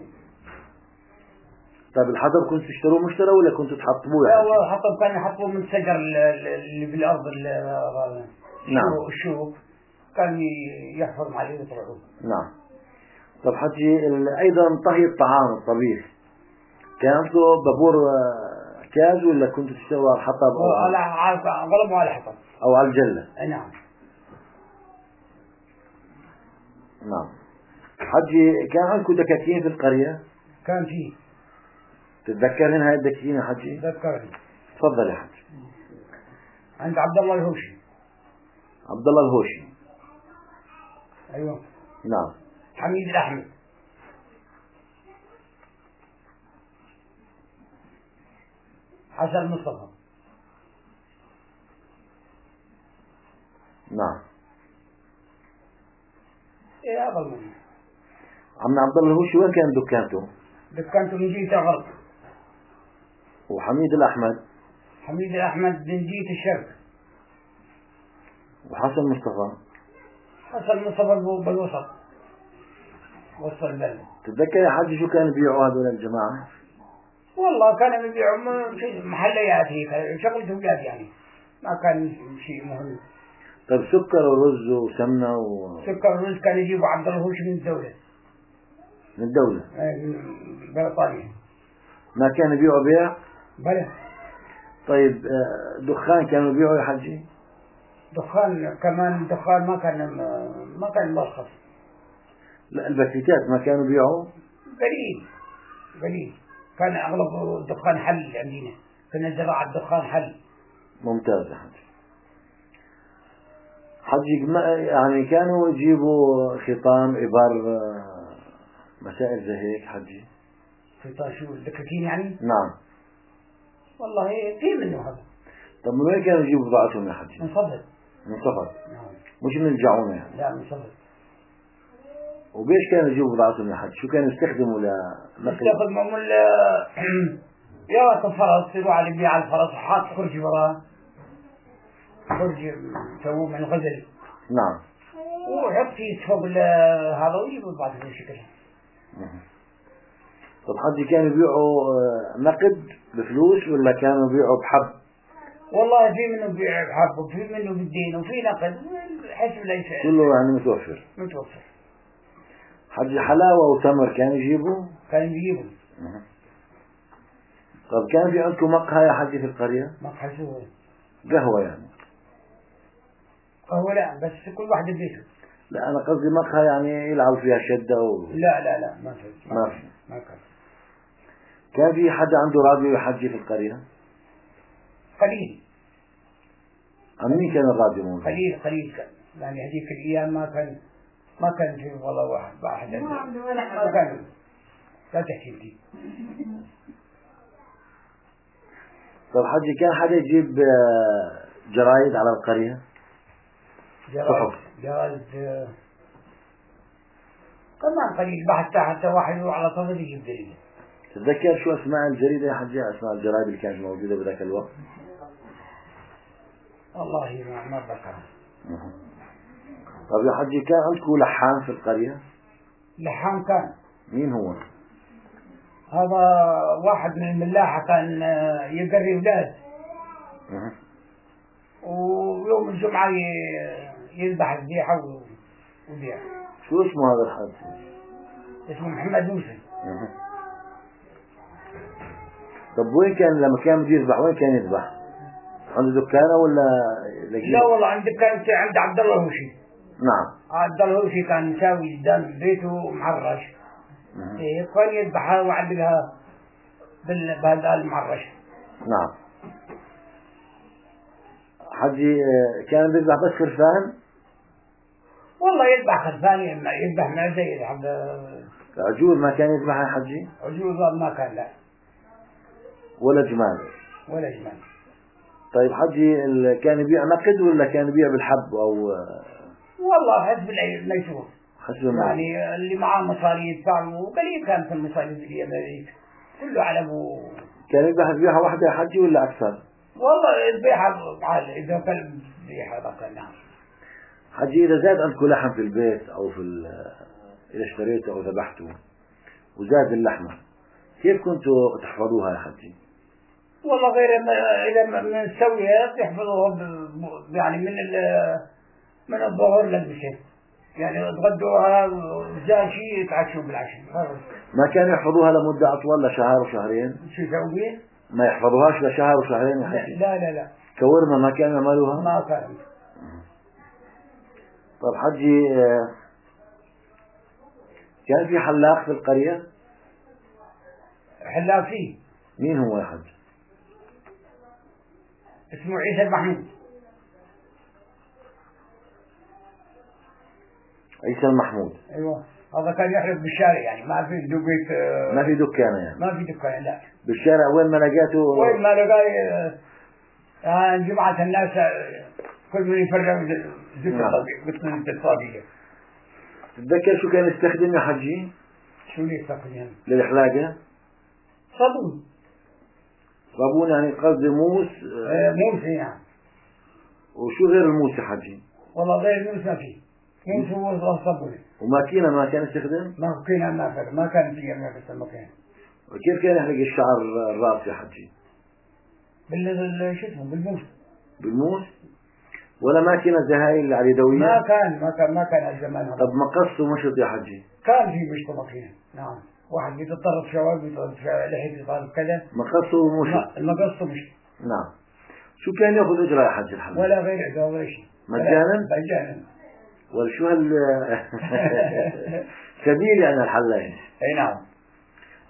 طيب الحطب كنتوا تشتروه مشترى ولا كنتوا تحطبوه؟ لا والله الحطب كان يحطوه من الشجر اللي بالأرض. نعم. الشوك كان يحفظ عليه ويطلعوه. نعم. طب حجي أيضا طهي الطعام الطبيخ كانت له بابور كاز ولا كنتوا تشتروا على الحطب أو على غلبوا على الحطب أو على الجلة؟ نعم. نعم. حجي كان عندكم دكاكين في القرية؟ كان فيه. تتذكرين هاي الدكاكين يا حجي؟ تذكرني. تفضل يا حجي. عند عبد الله الهوشي. عبد الله الهوشي. أيوة. نعم. حميد الأحمد. حسن مصطفى. نعم. ايه هذا المهم. عم عبد الله الهوشي وين كان دكانته؟ دكانته من جهة الغرب. وحميد الأحمد؟ حميد الأحمد من جهة الشرق. وحسن مصطفى؟ حسن مصطفى بالوسط وسط البلد. تتذكر يا حجي شو كانوا يبيعوا هذول الجماعة؟ والله كانوا يبيعوا محليات هيك شغلتهم جاد يعني ما كان شيء مهم. طيب سكر ورز وسمنة و سكر ورز كان يجيبوا عبد الله الهوشي من الدولة. من الدولة؟ من بريطانيا. ما كانوا يبيعوا بيع؟ بلى. طيب دخان كانوا يبيعوا يا حجي؟ دخان كمان دخان ما كان ما كان مرخص. لا الباكيتات ما كانوا يبيعوا؟ قليل قليل كان أغلب الدخان حل عندنا، كنا زراعة الدخان حل. ممتاز يا حجي. حجي يعني كانوا يجيبوا خطام إبر مسائل زي هيك حجي؟ خطام شو الدكاكين يعني؟ نعم. والله في منه هذا. طب من وين كانوا يجيبوا بضاعتهم يا حجي؟ من صفد. من صفد؟ نعم. مش من الجعونة يعني؟ لا من صفد. وبيش كانوا يجيبوا بضاعتهم يا حجي؟ شو كانوا يستخدموا لنقل؟ يستخدموا ال يا الفرس، يروح على يبيع على الفرس حاط خرج وراه، خرج يسووه من الغزل. نعم. ويحط فيه فوق هذا ويجيبوا بعض الشكل. طب حجي كانوا يبيعوا نقد بفلوس ولا كانوا يبيعوا بحب؟ والله في منه بيع بحب وفي منه بالدين وفي نقد حسب ليس كله يعني متوفر. متوفر. حجي حلاوة وتمر كانوا يجيبوا؟ كانوا يجيبوا. طب كان في عندكم مقهى يا حجي في القرية؟ مقهى شو هو؟ قهوة يعني؟ قهوة لا، بس كل واحد ببيته. لا أنا قصدي مقهى يعني يلعبوا فيها شدة و... لا لا لا ما في. ما في. ما كان. كان في حدا عنده راديو يا حجي في القرية؟ قليل. عن مين كان الراديو موجود؟ قليل قليل كان، يعني هذيك الأيام ما كان ما كان في والله واحد واحد ما كان. لا تحكي لي. طب حجي كان حدا يجيب جرايد على القرية؟ جرايد جرايد كمان قليل، بحث حتى واحد يروح على صفد يجيب جريدة. تتذكر شو أسماء الجريدة يا حجي؟ أسماء الجرايد اللي كانت موجودة بذاك الوقت؟ والله ما ما بذكرها. طب يا حجي كان عندكم لحام في القرية؟ لحام كان. مين هو؟ هذا واحد من الملاحة كان يقري أولاد. ويوم الجمعة يذبح الذبيحة ويبيع. شو اسمه هذا الحاج؟ اسمه محمد موسى. طب وين كان لما كان بده يذبح وين كان يذبح؟ عنده دكانة ولا لقيه؟ لا والله عند كان عند عبد الله الهوشي. نعم. عبد الله الهوشي كان يساوي قدام بيته محرش. إيه كان يذبحها ويعلقها بهذا المحرش. نعم. حجي كان بيذبح بس خرفان؟ والله يذبح خرفان يذبح معزة يذبح عجول ما كان يذبح يا حجي؟ عجول ما كان لا. ولا جمال؟ ولا جمال. طيب حجي كان يبيع نقد ولا كان يبيع بالحب أو؟ والله حسب ما يشوف. حسب ما يعني اللي معاه مصاري يدفعوا وقليل كان في المصاري اللي يبيع كله على أبو. كان يذبح ذبيحة واحدة يا حجي ولا أكثر؟ والله الذبيحة عال إذا كان ذبيحة بقى نعم. حجي إذا زاد عندكم لحم في البيت أو في إذا اشتريته أو ذبحته وزاد اللحمة كيف كنتوا تحفظوها يا حجي؟ والله غير إذا من نسويها تحفظوها يعني من من الظهر للمساء، يعني تغدوها وزاد شيء يتعشوا بالعشاء. ما كانوا يحفظوها لمدة أطول لشهر وشهرين؟ شو يسوي؟ ما يحفظوهاش لشهر وشهرين يا حجي؟ لا لا لا. كورما ما كانوا يعملوها؟ ما كان. طب حجي كان في حلاق في القرية؟ حلاق فيه. مين هو يا حج؟ اسمه عيسى المحمود. عيسى المحمود. ايوه هذا كان يحلق بالشارع يعني ما في دقيق. ما في دكانة يعني؟ ما في دكانة لا. بالشارع وين ما لقيته؟ وين ما لقاه آه جمعة الناس كل من يفرغ ذكر قلت من التصابية. تتذكر شو كان يستخدم يا حجي؟ شو اللي يستخدم؟ للإحلاقة؟ صابون. صابون يعني قصدي موس؟ آه موس يعني. وشو غير الموس يا حجي؟ والله غير الموس ما فيه. موس هو صابون. وماكينة ما كان يستخدم؟ ماكينة ما كان ما كان فيه ما بس الماكينة. وكيف كان يحلق الشعر الرأس يا حجي؟ بال شو اسمه بالموس. بالموس؟ ولا ماكينة زي هاي اليدوية؟ ما كان ما كان ما كان الزمان هذا. طب مقص ومشط يا حجي؟ كان في مشط ماكينة نعم. واحد يتطرف شوال يتطرف لحية يطرف كذا. مقص ومشط. المقص ومشط. نعم. شو كان ياخذ اجره يا حج الحلاق؟ ولا غير اجره ولا شيء. مجانا؟ مجانا. وشو هال سبيل يعني الحلاق؟ اي نعم.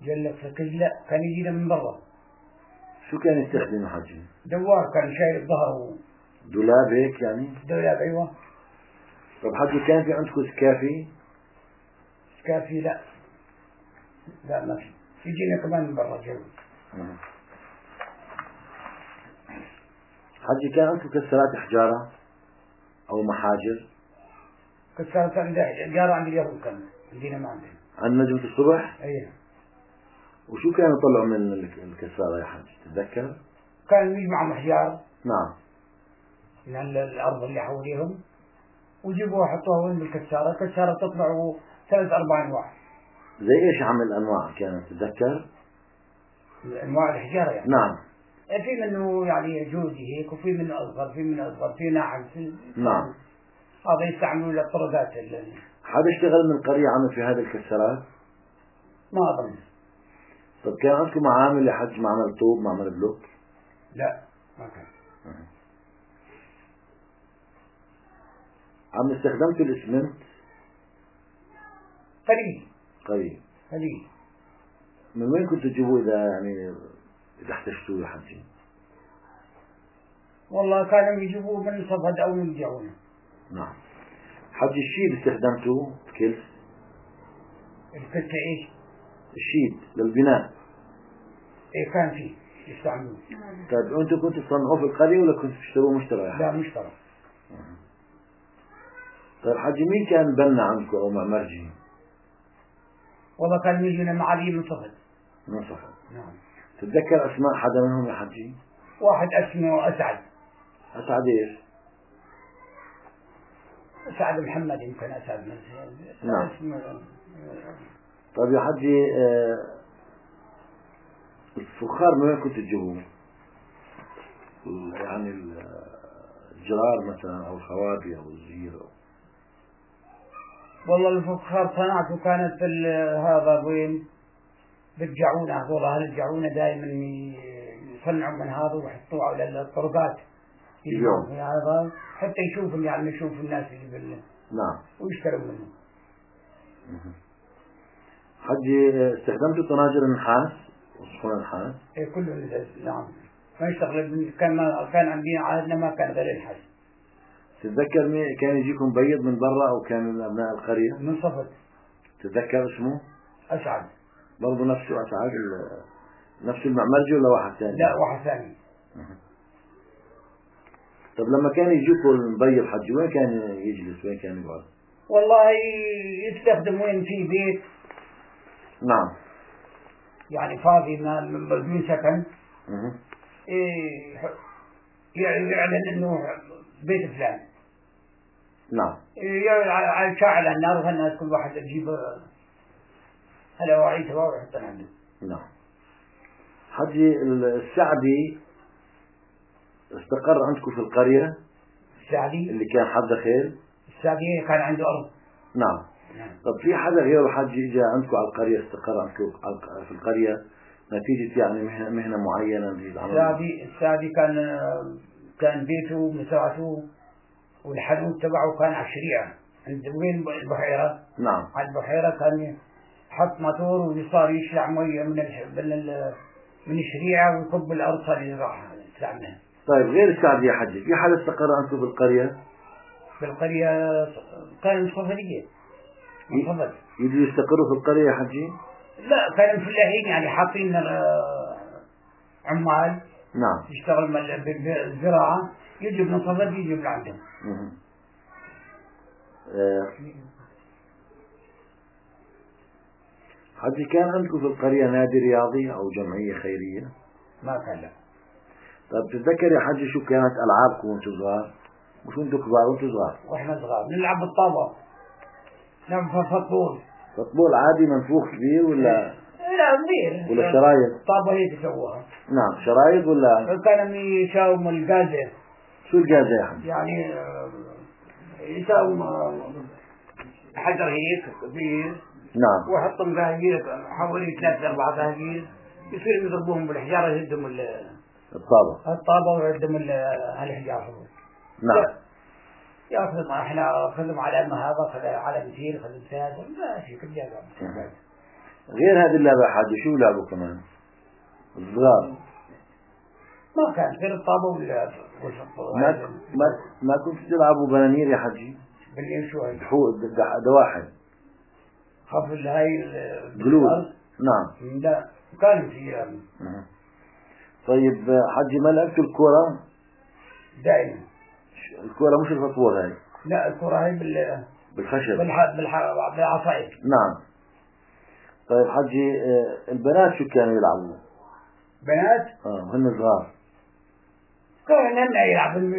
قال لك فكر لا، كان يجينا من برا. شو كان يستخدم حجي؟ دوار كان شايل ظهره. دولاب هيك يعني؟ دولاب أيوة. طب حجي كان في عندكم سكافي؟ سكافي لا لا ما في، يجينا كمان من برا جو. حجي كان عندكم كسرات حجارة أو محاجر؟ كسرت عندنا حجارة عند اليهود، كان عندنا ما عندنا. عند نجمة الصبح؟ أيه. وشو كانوا يطلعوا من الكسارة يا حاج تتذكر؟ كانوا يجمعوا حجار نعم من الأرض اللي حواليهم ويجيبوها يحطوها وين بالكسارة، الكسارة تطلع ثلاث أربع أنواع. زي إيش عمل أنواع كانت تتذكر؟ أنواع الحجارة يعني. نعم. في منه يعني جوزي هيك، وفي منه أصغر، في منه أصغر، في ناعم، في نعم. هذا يستعملوا للطرقات. حدا اشتغل من القرية عمل في هذه الكسارات؟ ما أظن. طب كان عندكم معامل يا حج، معمل طوب، معمل بلوك؟ لا ما كان. عم استخدمتوا الاسمنت؟ قليل قليل قليل. من وين كنتوا تجيبوه إذا يعني إذا احتجتوه يا حجي؟ والله كانوا يجيبوه من صفد أو من الجعونة. نعم. حجي الشيد استخدمتوه كيف؟ الكتة إيش؟ الشيد للبناء. إيه كان فيه يستعملوه. طيب أنتوا كنتوا تصنعوه في القرية ولا كنتوا تشتروه مشترى يا حجي؟ لا مشترى. طيب حجي مين كان بنا عندكم أو معمرجي؟ والله كان يجينا معالي من صفد. من صفد. نعم. تتذكر أسماء حدا منهم يا حجي؟ واحد اسمه أسعد. أسعد إيش؟ أسعد محمد يمكن. أسعد من نعم. اسمه. طيب يا حجي آه الفخار من وين كنتوا تجيبوه؟ يعني الجرار مثلا أو الخوابي أو الزير أو... والله الفخار صناعته كانت في هذا وين بالجعونة. هذول أهل الجعونة دائما يصنعوا من هذا ويحطوه على الطرقات اليوم هذا حتى يشوفوا يعني يشوف الناس اللي بال. نعم. ويشتروا منه. حجي استخدمتوا طناجر النحاس وصحون النحاس؟ إيه كله نعم. ما يشتغل. كان ما كان عندنا عادنا ما كان غير النحاس. تتذكر مين كان يجيكم بيض من برا أو كان من أبناء القرية؟ من صفد. تتذكر اسمه؟ أسعد. برضه نفسه أسعد نفس المعمرجي ولا واحد ثاني؟ لا واحد ثاني. طب لما كان يجيكم المبيض حجي وين كان يجلس؟ وين كان يقعد؟ والله يستخدم وين في بيت. نعم. يعني فاضي ما بدون سكن. إيه يعلن إنه بيت فلان. نعم. إيه شاعل النار والناس كل واحد يجيب هلا وعي تباه ويحطن عنده. نعم. حجي السعدي استقر عندكم في القرية؟ السعدي اللي كان حد خيل؟ السعدي كان عنده أرض. نعم. نعم. طب في حدا غيره حجي إجا عندكم على القرية استقر عندكم في القرية نتيجة يعني مهنة, مهنة معينة؟ السعدي السعدي كان كان بيته مساعته والحدود تبعه كان على الشريعة عند وين البحيرة. نعم. على البحيرة كان يحط موتور ويصار يشلع مية من من الشريعة ويكب الأرض اللي راح يستعملها. طيب غير السعدي يا حجي في حدا استقر عندكم بالقرية؟ بالقرية كان صفدية. صفد. يجوا يستقروا في القرية يا حجي؟ لا كانوا فلاحين يعني حاطين عمال. نعم. يشتغل بالزراعة يجيب من صفد يجيب لعندهم. أه. حجي كان عندكم في القرية نادي رياضي أو جمعية خيرية؟ ما كان لا. طيب تتذكر يا حجي شو كانت ألعابكم وانتم صغار؟ مش وانتم كبار وانتم صغار؟ واحنا صغار نلعب بالطابة. نلعب فطبول. فطبول عادي منفوخ كبير ولا؟ لا كبير. ولا شرايط؟ طابة هيك سووها. نعم شرايط ولا؟ كانوا يساوم الجازة. شو الجازة يا حجي؟ يعني يساوم حجر هيك كبير. نعم. وحطهم قاهير حوالي ثلاثة أربعة قاهير يصير يضربوهم بالحجارة يهدم الطابة. الطابة ويهدم الحجارة. نعم. ياخذهم احنا خذهم على ما هذا خذ على مثيل خذ ثلاثة ماشي كل جزء. غير هذه اللعبة يا حاجي شو لعبوا كمان؟ الصغار ما كان غير الطابة ولا ما ما ما كنت تلعبوا بنانير يا حاجي؟ بالليل شو هاي؟ دواحل خف هاي جلود. نعم. لا كانوا فيها. طيب حجي ما لعبت الكرة؟ دائما. الكرة مش الفطور هاي. لا الكرة هاي بال بالخشب. بالح بالح بالعصاية. نعم. طيب حجي البنات شو كانوا يلعبوا؟ بنات؟ اه هن صغار. كانوا هن يلعبوا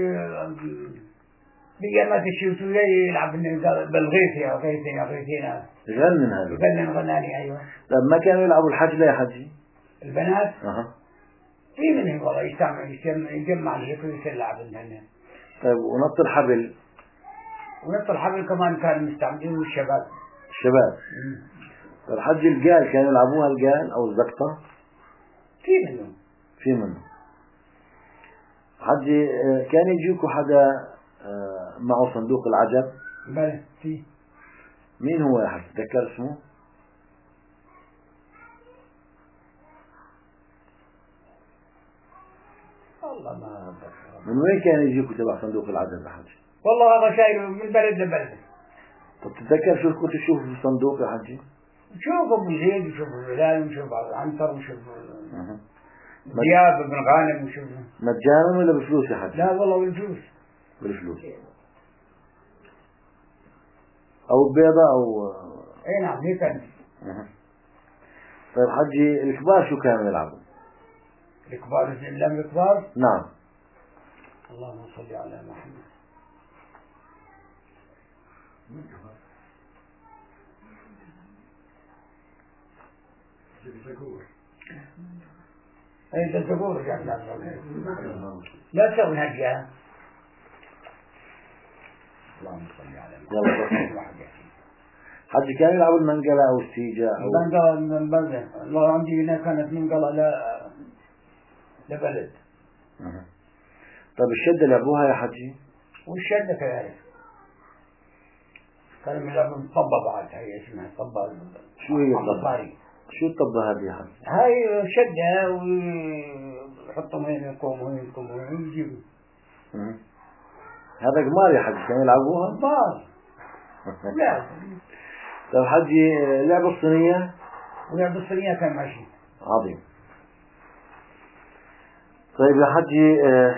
بيامات الشمسية يلعب بالغيث يا غيث يا غيثينا. يغنن هذا. يغنن غناني أيوة. طيب ما كانوا يلعبوا الحجلة يا حجي؟ البنات؟ اها. في منهم والله يجتمع يجمع هيك ويلعب هن. طيب ونط الحبل؟ ونط الحبل كمان كانوا مستعملين الشباب. الشباب. طيب حجي القال كانوا يلعبوها القال أو الزقطة؟ في منهم. في منهم. حجي كان يجيكوا حدا معه صندوق العجب؟ بلى في. مين هو يا حجي؟ تذكر اسمه؟ والله ما أتذكر. من وين كان يجيكوا تبع صندوق العجب يا حجي؟ والله هذا شايله من بلد لبلد. طب تتذكر شو كنت تشوف في الصندوق يا حجي؟ نشوف ابو زيد ونشوف الهلال ونشوف عنتر ونشوف دياب بن غانم ونشوف. مجانا ولا بفلوس يا حجي؟ لا والله بالفلوس. بالفلوس. او بيضة او اي نعم هي كانت. طيب حجي الكبار شو كانوا يلعبوا؟ الكبار الإسلام الكبار؟ نعم. اللهم صل على محمد. اي ده زبور لا تسوي هدية. اللهم صل على محمد. حجي كانوا يلعبوا المنقلة او السيجة او المنقلة المنقلة الله عندي هنا كانت منقلة لا لبلد. أه. طيب الشدة لعبوها يا حجي؟ والشدة كذلك كانوا يلعبوا طبة بعد هي اسمها طبة. شو هي الطبة؟ شو الطبة هذه يا حجي؟ هاي شدة ويحطوا هينكم وهينكم ويجيبوا. هذا قمار يا حجي كانوا يلعبوها؟ قمار. لا. طيب حجي لعب الصينية؟ ولعب الصينية كان ماشي. عظيم. طيب يا حجي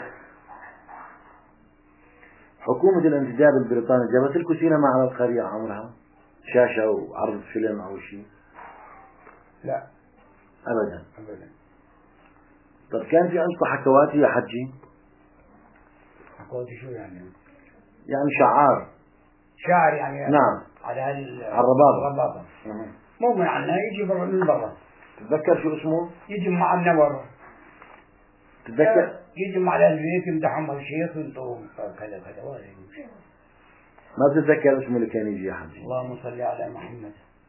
حكومة الانتداب البريطاني جابت لكم سينما على القرية عمرها؟ شاشة وعرض فيلم أو شيء؟ لا أبدا. أبدا. طيب كان في عندكم حكواتي يا حجي؟ حكواتي شو يعني؟ يعني شعار. شعر يعني. نعم. على هال. الرباطة. الرباطة. مو من عنا يجي برا من برا. تتذكر شو اسمه؟ يجي مع النور. تتذكر؟ يجي مع البيت يمدحهم الشيخ وينطوهم كذا كذا. ما تتذكر اسمه اللي كان يجي يا حجي؟ اللهم صل على محمد.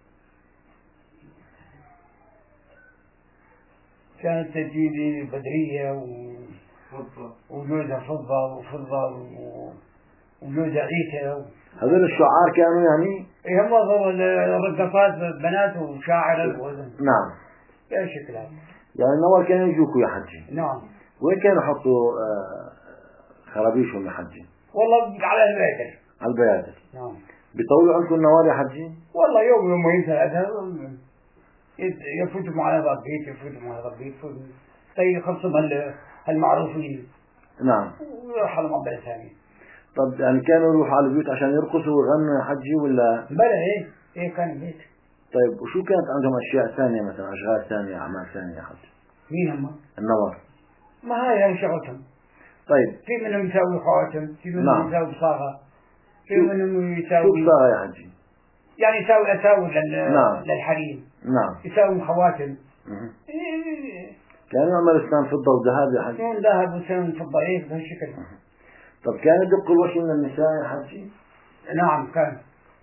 كانت تجيلي بدرية و وجوزة فضة وفضة وجوزة عيسى. هذول الشعار كانوا يعني؟ إيه هم الرقصات بنات وشاعر. نعم. بأي شكل هذا. يعني النور كانوا يجوكوا يا حجي؟ نعم. وين كانوا يحطوا خرابيشهم يا حجي؟ والله على البيادر. على البيادر. نعم. بيطولوا عندكم النوار يا حجي؟ والله يوم يومين ثلاثة يفوتوا معنا ضبيط يفوتوا معنا ضبيط يفوتوا طيب خلصوا هالمعروفين. نعم. ويروحوا على منطقة ثانية. طب يعني كانوا يروحوا على البيوت عشان يرقصوا ويغنوا يا حجي ولا؟ بلى ايه ايه كان بيت. طيب وشو كانت عندهم أشياء ثانية مثلا أشغال ثانية أعمال ثانية يا حجي؟ مين هم؟ النوار. ما هاي هاي شغلتهم. طيب. في منهم يساوي خواتم، في منهم نعم. يساوي بصاغة، في منهم يساوي. شو بصاغة يا حجي؟ يعني يساوي أساور لل... نعم. للحريم. نعم. يساوي خواتم. كانوا يعملوا سنان فضة وذهب يا حجي؟ سنان ذهب وسنان فضة ايه بهالشكل. طب كانوا يدقوا الوشي من النساء يا حجي؟ نعم كان.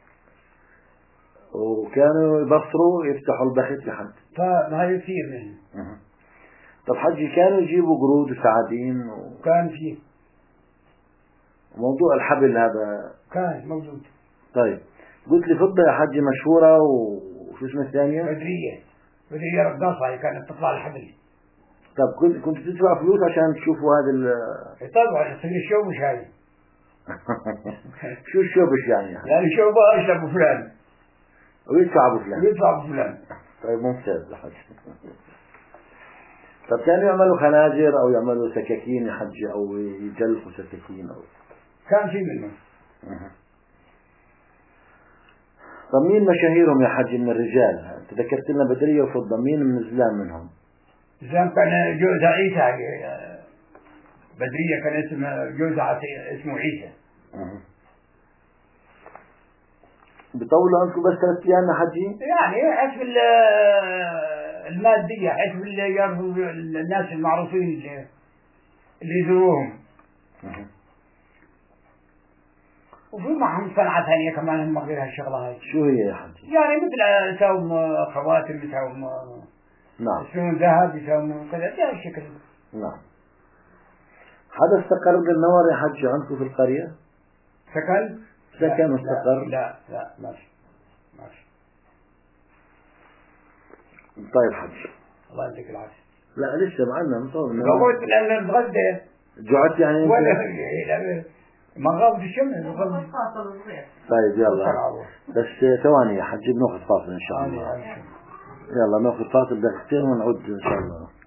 وكانوا يبصروا يفتحوا البخت يا حجي؟ فهذا كثير منهم. طب حجي كانوا يجيبوا قرود وسعادين و... كان فيه. موضوع الحبل هذا كان موجود. طيب قلت لي فضة يا حجي مشهورة وفي شو اسمها الثانية؟ بدرية. بدرية رقاصة هي كانت تطلع الحبل. طب كنت كنت تدفع فلوس عشان تشوفوا هذا ال طبعا يصير الشوبش هاي. شو الشوبش يعني؟ يعني شوبة اشرب أبو فلان. ويدفع أبو فلان. ويدفع أبو فلان. طيب ممتاز يا حج. طب كانوا يعملوا خناجر أو يعملوا سكاكين يا حج أو يجلفوا سكاكين أو كان في منه. طب مين مشاهيرهم يا حج من الرجال؟ تذكرت لنا بدرية وفضة، مين من الزلام منهم؟ زلام كان جوزها عيسى. بدرية كان اسمه جوزها اسمه عيسى. بيطولوا عندكم بس ثلاث أيام يا حجي؟ يعني حسب المادية، حسب اللي يعرفوا الناس المعروفين اللي اللي يزوروهم. وفي معهم صنعة ثانية كمان هم غير هالشغلة هاي. شو هي يا حجي؟ يعني مثل يساوم خواتم، يساوم نعم يساوم ذهب، يساوم كذا بهذا الشكل. نعم. حدا استقر بالنور يا حجي عندكم في القرية؟ سكن؟ سكن واستقر؟ لا لا ماشي ماشي. طيب حجي الله يديك العافية. لا لسه معنا مطول. قوت لأن نتغدى. جوعت يعني؟ ولا ما غابت الشمس. طيب يلا بس ثواني يا حجي بناخذ فاصل ان شاء الله. يلا ناخذ فاصل دقيقتين ونعود ان شاء الله.